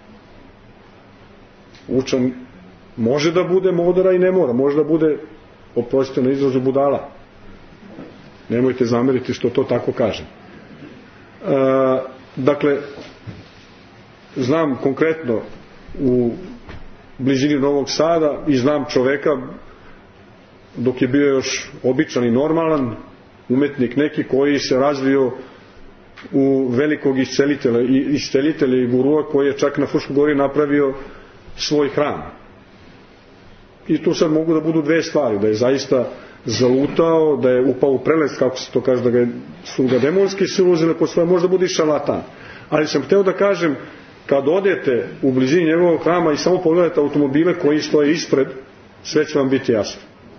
Učen može da bude mudara i ne mora. Može da bude, oprostite na izrazu, budala. Nemojte zameriti što to tako kažem. E, dakle, znam konkretno u blizini Novog Sada i znam čoveka dok je bio još običan i normalan umetnik neki koji se razvio u velikog iscelitelja i, iscelitelja i gurua koji je čak na Fruškoj gori napravio svoj hram. I tu sad mogu da budu dve stvari, da je zaista zalutao, da je upao u prelest, kako se to kaže, da ga je, su ga demonski su uzeli po svoje, možda bude i šarlatan. Ali sam hteo da kažem, kad odete u blizini njegovog hrama i samo pogledate automobile koji stoje ispred, sve će vam biti jasno.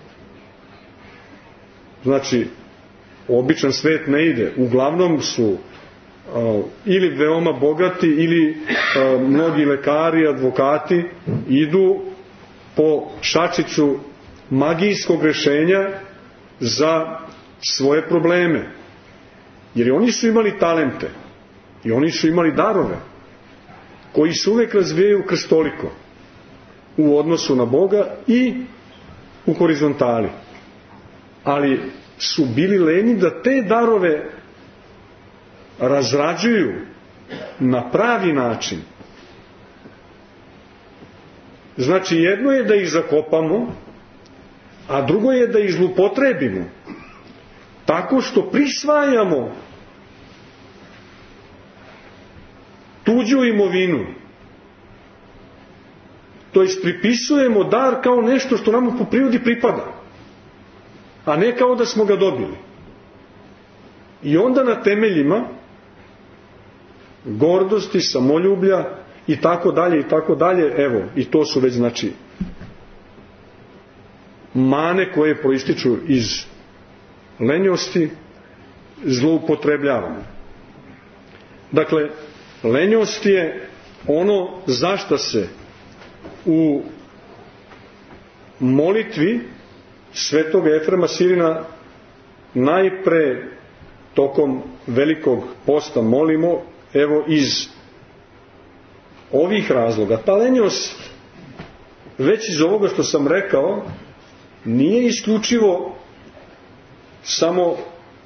Znači, običan svet ne ide. Uglavnom su uh, ili veoma bogati ili uh, mnogi lekari, advokati idu po šačicu magijskog rešenja za svoje probleme. Jer i oni su imali talente i oni su imali darove koji se uvek razvijaju krstoliko u odnosu na Boga i u horizontali. Ali su bili lenji da te darove razrađuju na pravi način. Znači, jedno je da ih zakopamo, a drugo je da ih zlupotrebimo tako što prisvajamo tuđu imovinu. To jest pripisujemo dar kao nešto što nam po prirodi pripada, a ne kao da smo ga dobili. I onda na temeljima gordosti, samoljublja i tako dalje i tako dalje, evo, i to su već, znači, mane koje proističu iz lenjosti, zloupotrebljavamo. Dakle, lenjost je ono zašta se u molitvi Svetog Efrema Sirina najpre tokom velikog posta molimo, evo iz ovih razloga. Ta lenjost, već iz ovoga što sam rekao, nije isključivo samo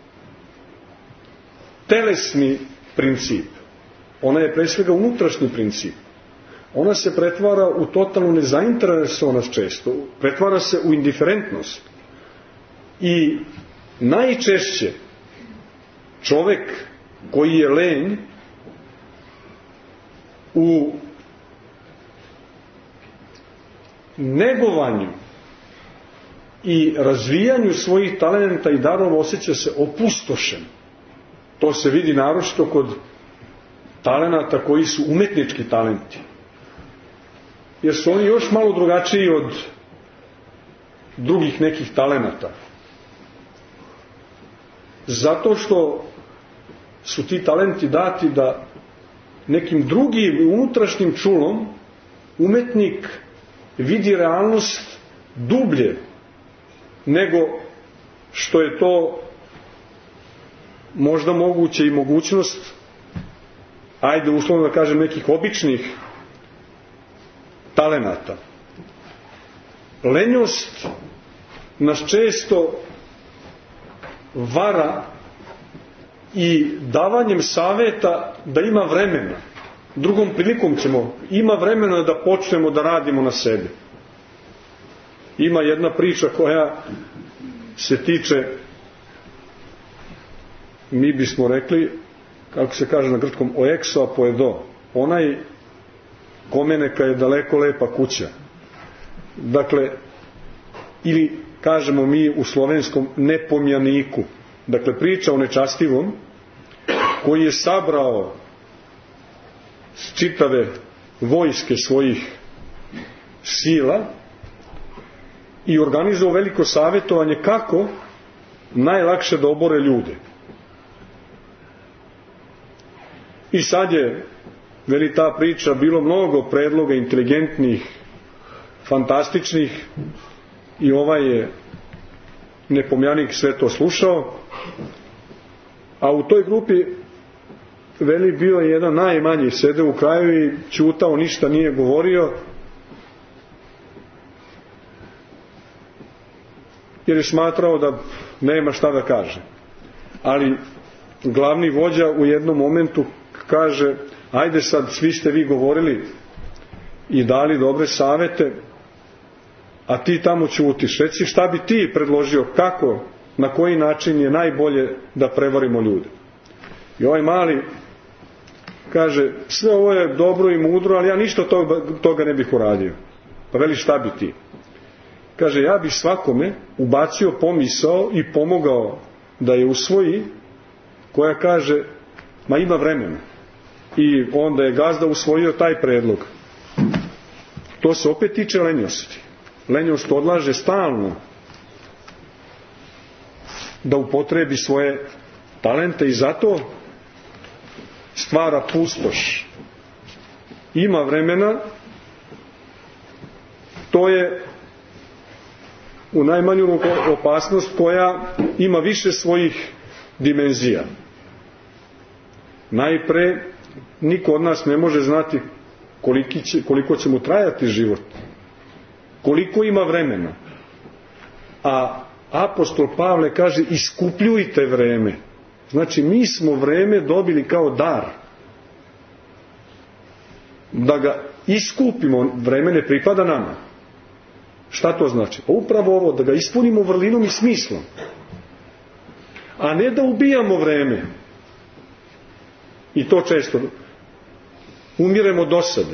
telesni princip. Ona je pre svega unutrašnji princip. Ona se pretvara u totalnu nezainteresovanost često, pretvara se u indiferentnost. I najčešće čovek koji je lenj u negovanju i razvijanju svojih talenta i darova osjeća se opustošen. To se vidi naročito kod talenata koji su umetnički talenti. Jer su oni još malo drugačiji od drugih nekih talenata. Zato što su ti talenti dati da nekim drugim unutrašnjim čulom umetnik vidi realnost dublje nego što je to možda moguće i mogućnost, ajde uslovno da kažem, nekih običnih talenata. Lenjost nas često vara i davanjem saveta da ima vremena. Drugom prilikom ćemo, ima vremena da počnemo da radimo na sebi. Ima jedna priča koja se tiče, mi bismo rekli, kako se kaže na grčkom, o exo a poedo, onaj kome neka je daleko lepa kuća. Dakle, ili kažemo mi u slovenskom nepomjaniku. Dakle, priča o nečastivom koji je sabrao čitave vojske svojih sila i organizovao veliko savjetovanje kako najlakše da obore ljude. I sad je, veli ta priča, bilo mnogo predloga inteligentnih, fantastičnih, i ovaj je nepomjanik sve to slušao, a u toj grupi, veli, bio je jedan najmanji, sede u kraju i ćutao, ništa nije govorio, jer je smatrao da nema šta da kaže. Ali glavni vođa u jednom momentu kaže, ajde sad, svi ste vi govorili i dali dobre savete, a ti tamo ćutiš. Reci šta bi ti predložio, kako, na koji način je najbolje da prevarimo ljude. I ovaj mali kaže, sve ovo je dobro i mudro, ali ja ništa toga, toga ne bih uradio. Pa veli, šta bi ti? Kaže, ja bih svakome ubacio pomisao i pomogao da je usvoji, koja kaže, ma ima vremena. I onda je gazda usvojio taj predlog. To se opet tiče lenjosti. Lenjost odlaže stalno da upotrebi svoje talente i zato stvara pustoš. Ima vremena, to je u najmanju opasnost koja ima više svojih dimenzija. Najpre, niko od nas ne može znati koliki će, koliko će mu trajati život, koliko ima vremena. A apostol Pavle kaže, iskupljujte vreme. Znači, mi smo vreme dobili kao dar. Da ga iskupimo, vreme ne pripada nama. Šta to znači? Pa upravo ovo, da ga ispunimo vrlinom i smislom. A ne da ubijamo vreme. I to često umiremo dosade.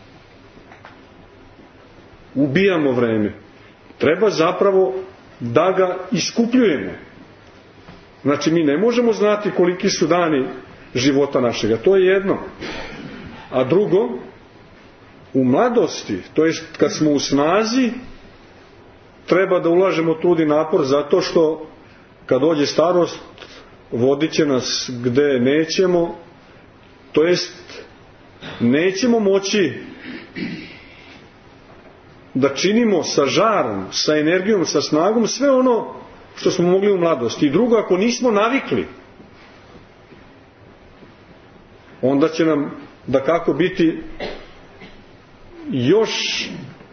Ubijamo vreme. Treba zapravo da ga iskupljujemo. Znači, mi ne možemo znati koliki su dani života našega. To je jedno. A drugo, u mladosti, to jest kad smo u snazi, treba da ulažemo trud i napor, zato što kad dođe starost, vodit će nas gde nećemo, to jest nećemo moći da činimo sa žarom, sa energijom, sa snagom sve ono što smo mogli u mladosti. I drugo, ako nismo navikli, onda će nam da kako biti još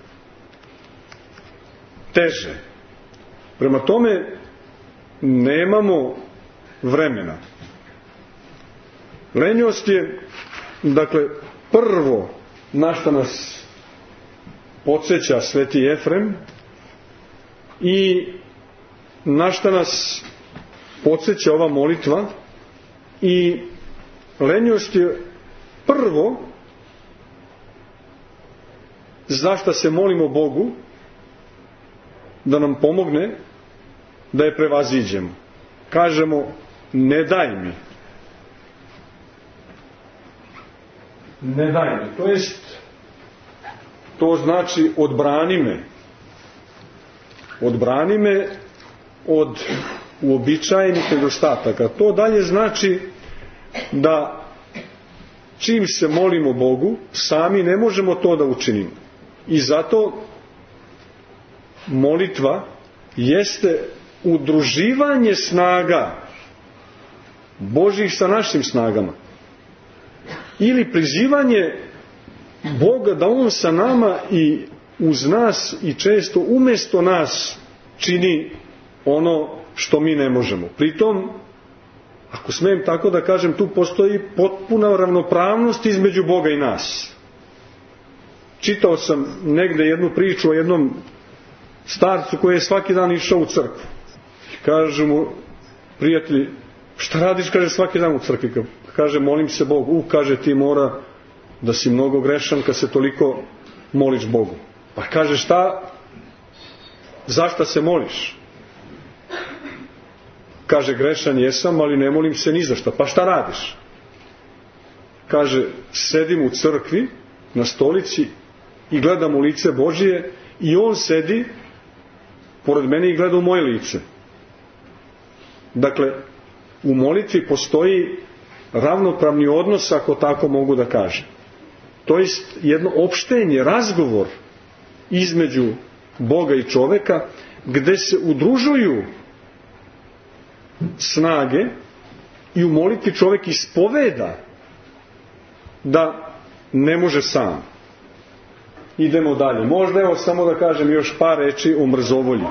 teže. Prema tome, nemamo vremena. Lenjost je, dakle, prvo na što nas podsjeća sveti Efrem i na što nas podsjeća ova molitva, i lenjost je prvo zašto se molimo Bogu da nam pomogne da je prevaziđemo. Kažemo, ne daj mi. Ne daj mi. To jest, to znači odbrani me. Odbrani me od uobičajenih nedostataka. To dalje znači da čim se molimo Bogu, sami ne možemo to da učinimo. I zato molitva jeste udruživanje snaga Božjih sa našim snagama. Ili prizivanje Boga da On sa nama i uz nas i često umjesto nas čini ono što mi ne možemo. Pritom, ako smijem tako da kažem, tu postoji potpuna ravnopravnost između Boga i nas. Čitao sam negde jednu priču o jednom starcu koji je svaki dan išao u crkvu. Kažu mu prijatelji, šta radiš, kaže, svaki dan u crkvi? Kaže, molim se Bogu. U, kaže, ti mora da si mnogo grešan kad se toliko moliš Bogu. Pa kaže, šta? Zašta se moliš? Kaže, grešan jesam, ali ne molim se ni za šta. Pa šta radiš? Kaže, sedim u crkvi na stolici i gledam u lice Božije i On sedi pored mene i gleda u moje lice. Dakle, u molitvi postoji ravnopravni odnos, ako tako mogu da kažem. To je jedno opštenje, razgovor između Boga i čoveka, gde se udružuju snage i u molitvi čovek ispoveda da ne može sam. Idemo dalje. Možda evo samo da kažem još par reči o mrzovolji.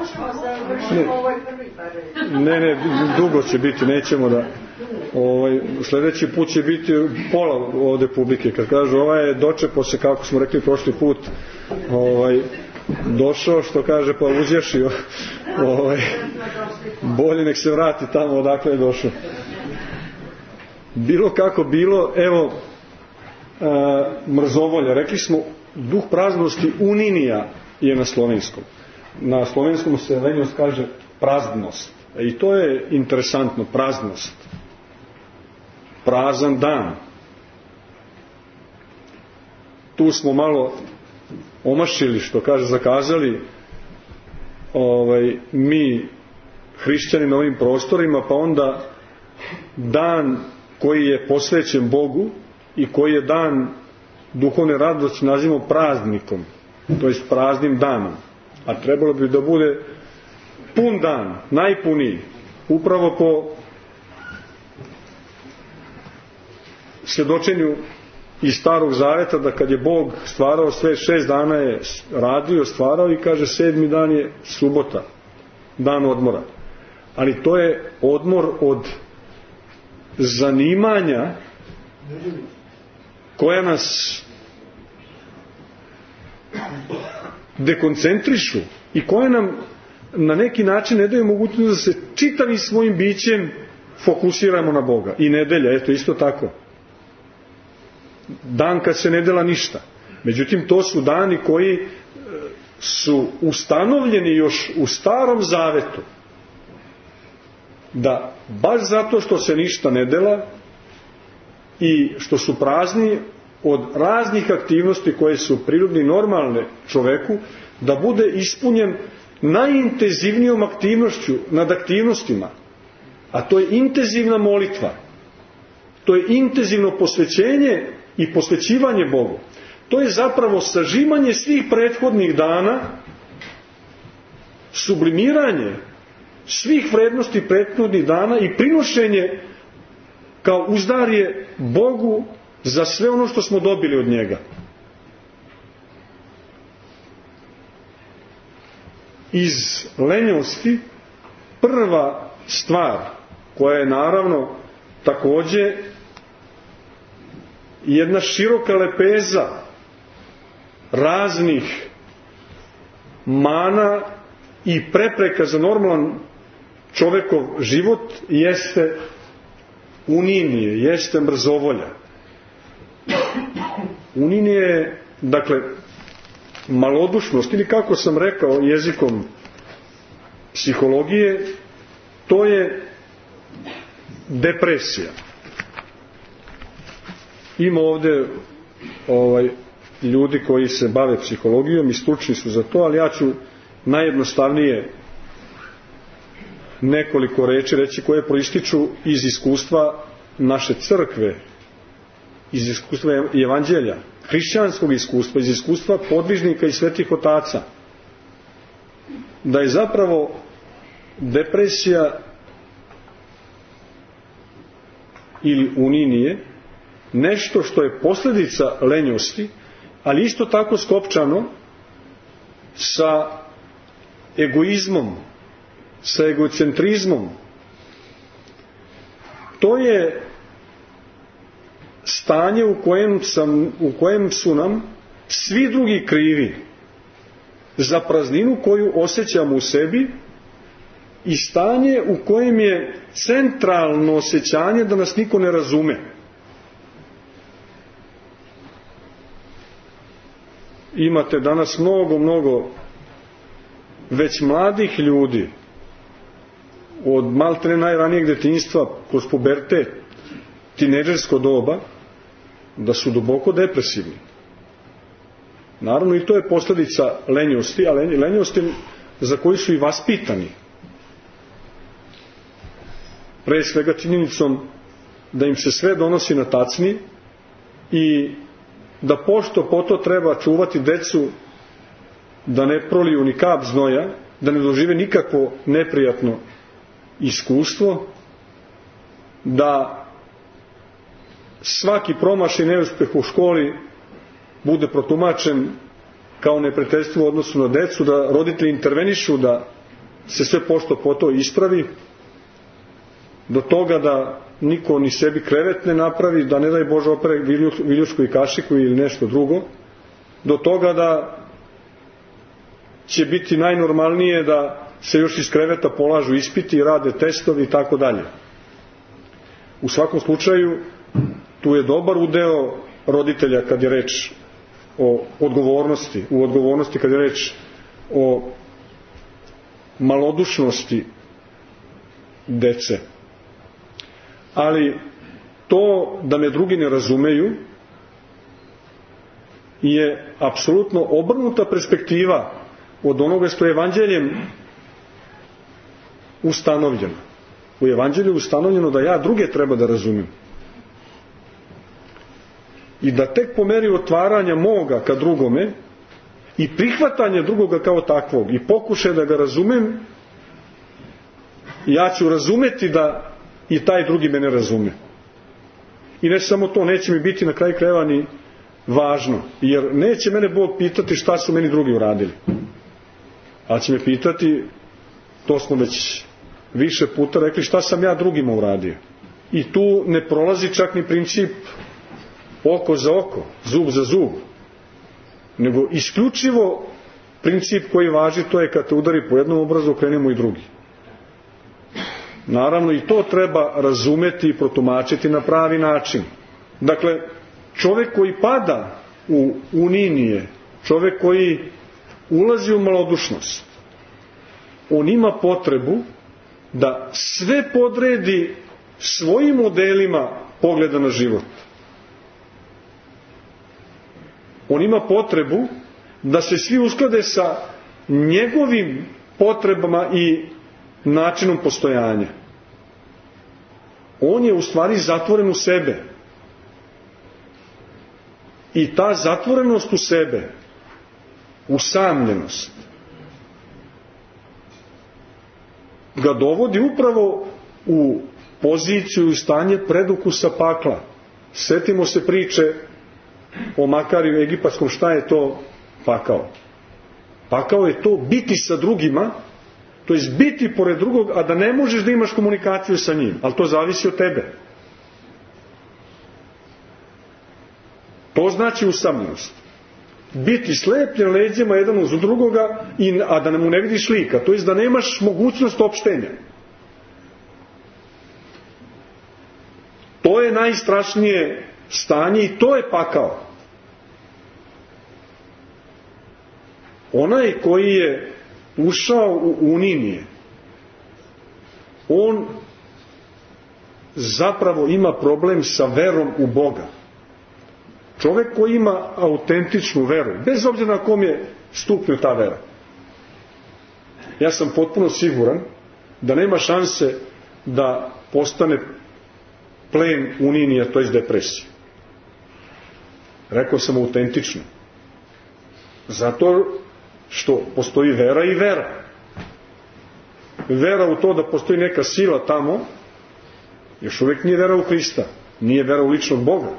Ne, ne, ne dugo će biti, nećemo da ovaj, sljedeći put će biti pola ovde publike. Kad kažu ovaj je dočepo se, kako smo rekli prošli put, ovaj, došao, što kaže, pa uzjašio, ovaj, bolje nek se vrati tamo odakle je došao. Bilo kako bilo, evo, a, mrzovolja, rekli smo, duh praznosti uninija je na slovenskom. Na slovenskom se lenjost kaže prazdnost. I to je interesantno, prazdnost. Prazan dan. Tu smo malo omašili, što kaže, zakazali ovaj, mi hrišćani na ovim prostorima, pa onda dan koji je posvećen Bogu i koji je dan duhovne radosti nazivamo praznikom, to jest praznim danom, a trebalo bi da bude pun dan, najpuniji, upravo po svjedočenju iz Starog Zaveta, da kad je Bog stvarao sve, šest dana je radio, stvarao, i kaže sedmi dan je subota, dan odmora. Ali to je odmor od zanimanja koja nas dekoncentrišu i koje nam na neki način ne daju mogućnost da se čitavim svojim bićem fokusiramo na Boga. I nedelja, eto, isto tako. Dan kad se ne dela ništa. Međutim, to su dani koji su ustanovljeni još u Starom Zavetu, da baš zato što se ništa ne dela i što su prazni od raznih aktivnosti koje su prirodne i normalne čoveku, da bude ispunjen najintenzivnijom aktivnošću nad aktivnostima, a to je intenzivna molitva, to je intenzivno posvećenje i posvećivanje Bogu. To je zapravo sažimanje svih prethodnih dana, sublimiranje svih vrednosti prethodnih dana i prinošenje kao uzdarje Bogu za sve ono što smo dobili od njega. iz lenjosti prva stvar koja je naravno takođe jedna široka lepeza raznih mana i prepreka za normalan čovekov život jeste uninije, jeste mrzovolja. Uninije je, dakle, malodušnost, ili kako sam rekao jezikom psihologije, to je depresija. Ima ovde ovaj, ljudi koji se bave psihologijom i stručni su za to, ali ja ću najjednostavnije nekoliko reči reći koje proističu iz iskustva naše crkve, iz iskustva evanđelja, hrišćanskog iskustva, iz iskustva podvižnika i svetih otaca, da je zapravo depresija ili uninije nešto što je posljedica lenjosti, ali isto tako skopčano sa egoizmom, sa egocentrizmom. To je stanje u kojem, sam, u kojem su nam svi drugi krivi za prazninu koju osjećamo u sebi i stanje u kojem je centralno osjećanje da nas niko ne razume. Imate danas mnogo, mnogo već mladih ljudi od maltene najranijeg detinjstva kroz pubertet, tinejdžersko doba, da su duboko depresivni. Naravno i to je posljedica lenjosti, ali lenjosti za koju su i vaspitani. Pre svega činjenicom da im se sve donosi na tacni i da pošto po to treba čuvati decu da ne proliju ni kap znoja, da ne dožive nikakvo neprijatno iskustvo, da svaki promašaj i neuspeh u školi bude protumačen kao neprijateljstvo u odnosu na decu, da roditelji intervenišu da se sve pošto po to ispravi, do toga da niko ni sebi krevet ne napravi, da ne daj Bože opere viljušku i kašiku ili nešto drugo, do toga da će biti najnormalnije da se još iz kreveta polažu ispiti, rade testovi i tako dalje. U svakom slučaju, tu je dobar udeo roditelja kad je reč o odgovornosti, u odgovornosti kad je reč o malodušnosti dece. Ali to da me drugi ne razumeju je apsolutno obrnuta perspektiva od onoga što je evanđeljem ustanovljeno. U evanđelju je ustanovljeno da ja druge treba da razumem. I da tek po meri otvaranja moga ka drugome i prihvatanja drugoga kao takvog i pokušaj da ga razumem, ja ću razumeti da i taj drugi mene razume. I ne samo to, neće mi biti na kraju krajeva ni važno, jer neće mene Bog pitati šta su meni drugi uradili, ali će me pitati, to smo već više puta rekli, šta sam ja drugima uradio. I tu ne prolazi čak ni princip oko za oko, zub za zub, nego isključivo princip koji važi, to je kad te udari po jednom obrazu, okrenemo i drugi. Naravno i to treba razumeti i protumačiti na pravi način. Dakle, čovjek koji pada u uninije, čovjek koji ulazi u malodušnost, on ima potrebu da sve podredi svojim modelima pogleda na život. On ima potrebu da se svi usklade sa njegovim potrebama i načinom postojanja. On je u stvari zatvoren u sebe. I ta zatvorenost u sebe, usamljenost, ga dovodi upravo u poziciju i stanje predukusa pakla. Sjetimo se priče o Makariju Egipatskom, šta je to pakao. Pakao je to biti sa drugima, to je biti pored drugog, a da ne možeš da imaš komunikaciju sa njim, ali to zavisi od tebe. To znači usamljenost. Biti slepljen leđima jedan uz drugoga, a da mu ne vidiš lika, to je da nemaš mogućnost opštenja. To je najstrašnije stanje i to je pakao. Onaj koji je ušao u uninije, on zapravo ima problem sa verom u Boga. Čovek koji ima autentičnu veru, bez obzira na kom je stupnju ta vera, ja sam potpuno siguran da nema šanse da postane plen uninija, to je depresija. Rekao sam autentično. Zato što postoji vera i vera. Vera u to da postoji neka sila tamo, još uvijek nije vera u Hrista, nije vera u ličnog Boga,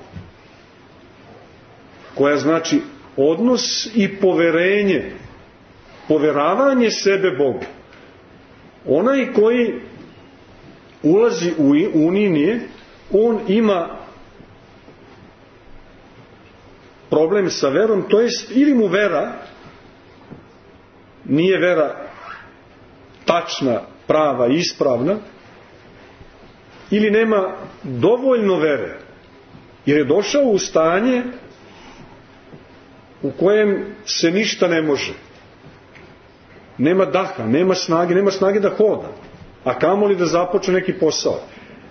koja znači odnos i poverenje, poveravanje sebe Bogu. Onaj koji ulazi u uninije, on ima problem sa verom, to jest ili mu vera nije vera tačna, prava, ispravna, ili nema dovoljno vere, jer je došao u stanje u kojem se ništa ne može. Nema daha, nema snage, nema snage da hoda, a kamoli da započne neki posao.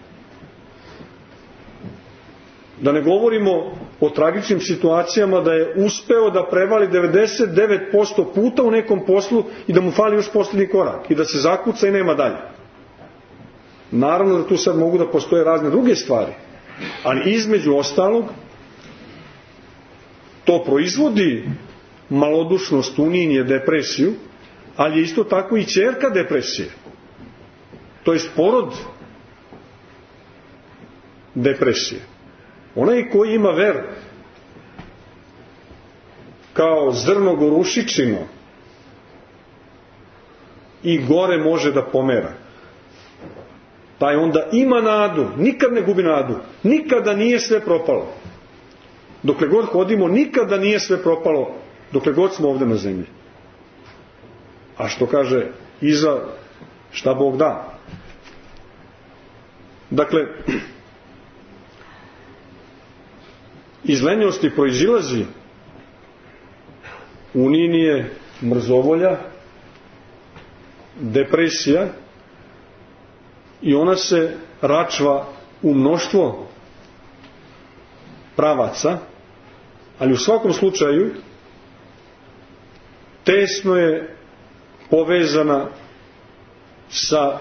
Da ne govorimo o tragičnim situacijama da je uspeo da prevali devedeset devet posto puta u nekom poslu i da mu fali još posljednji korak i da se zakuca i nema dalje. Naravno da tu sad mogu da postoje razne druge stvari, ali između ostalog to proizvodi malodušnost, uninje, depresiju, ali je isto tako i ćerka depresije. To je porod depresije. Onaj koji ima veru kao zrno gorušičino i gore može da pomera, taj onda ima nadu, nikad ne gubi nadu, nikada nije sve propalo. Dokle god hodimo, nikada nije sve propalo, dokle god smo ovde na zemlji. A što kaže iza, šta Bog da. Dakle, iz lenjosti proizilazi uninije, mrzovolja, depresija, i ona se račva u mnoštvo pravaca, ali u svakom slučaju tesno je povezana sa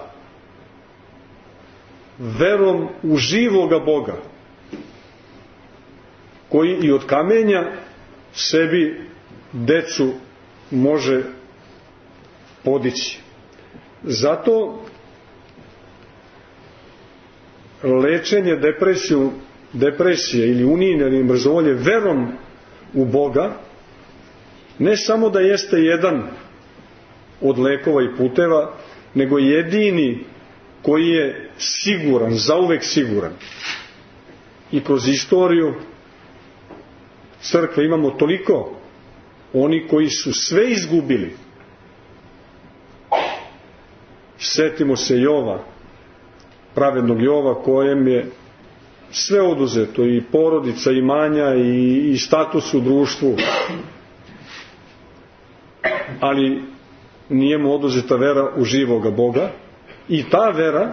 verom u živoga Boga, koji i od kamenja sebi decu može podići. Zato lečenje depresiju, depresije ili unije ili mrzovolje verom u Boga ne samo da jeste jedan od lekova i puteva, nego jedini koji je siguran, zauvek siguran. I kroz istoriju crkve imamo toliko oni koji su sve izgubili. Setimo se Jova, pravednog Jova, kojem je sve oduzeto, i porodica, i imanja, i, i status u društvu, ali nije mu oduzeta vera u živoga Boga, i ta vera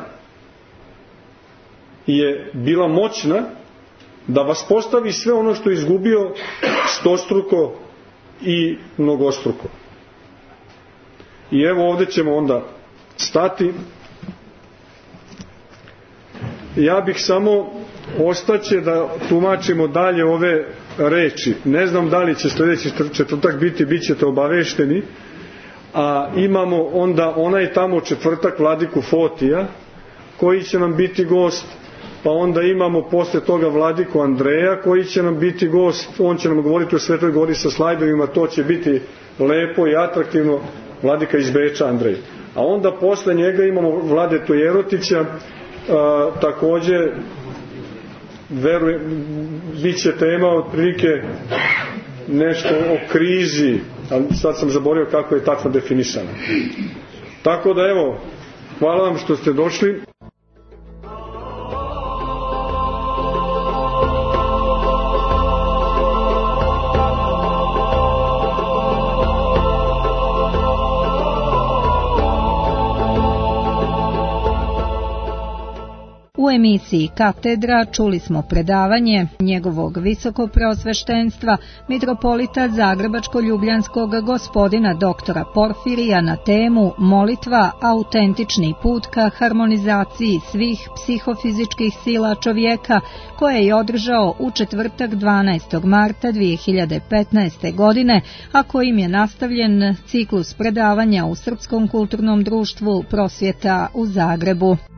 je bila moćna da vas postavi sve ono što je izgubio stostruko i mnogostruko. I evo ovdje ćemo onda stati. Ja bih samo ostaće da tumačimo dalje ove reči. Ne znam da li će sljedeći četvrtak biti, bit ćete obavešteni, a imamo onda onaj tamo četvrtak vladiku Fotija, koji će nam biti gost, pa onda imamo posle toga vladiku Andreja koji će nam biti gost, on će nam govoriti o Svetoj Gori sa slajdovima, to će biti lepo i atraktivno, vladika iz Beča Andrej. A onda posle njega imamo Vladetu Jerotića, a, takođe verujem, bit će tema otprilike nešto o krizi, ali sad sam zaboravio kako je tačno definisano. Tako da evo, hvala vam što ste došli. U emisiji Katedra čuli smo predavanje njegovog visokopreosveštenstva mitropolita Zagrebačko-ljubljanskog gospodina doktora Porfirija na temu Molitva, autentični put ka harmonizaciji svih psihofizičkih sila čovjeka, koje je održao u četvrtak dvanaestog marta dvije hiljade petnaeste. godine, a kojim je nastavljen ciklus predavanja u Srpskom kulturnom društvu Prosvjeta u Zagrebu.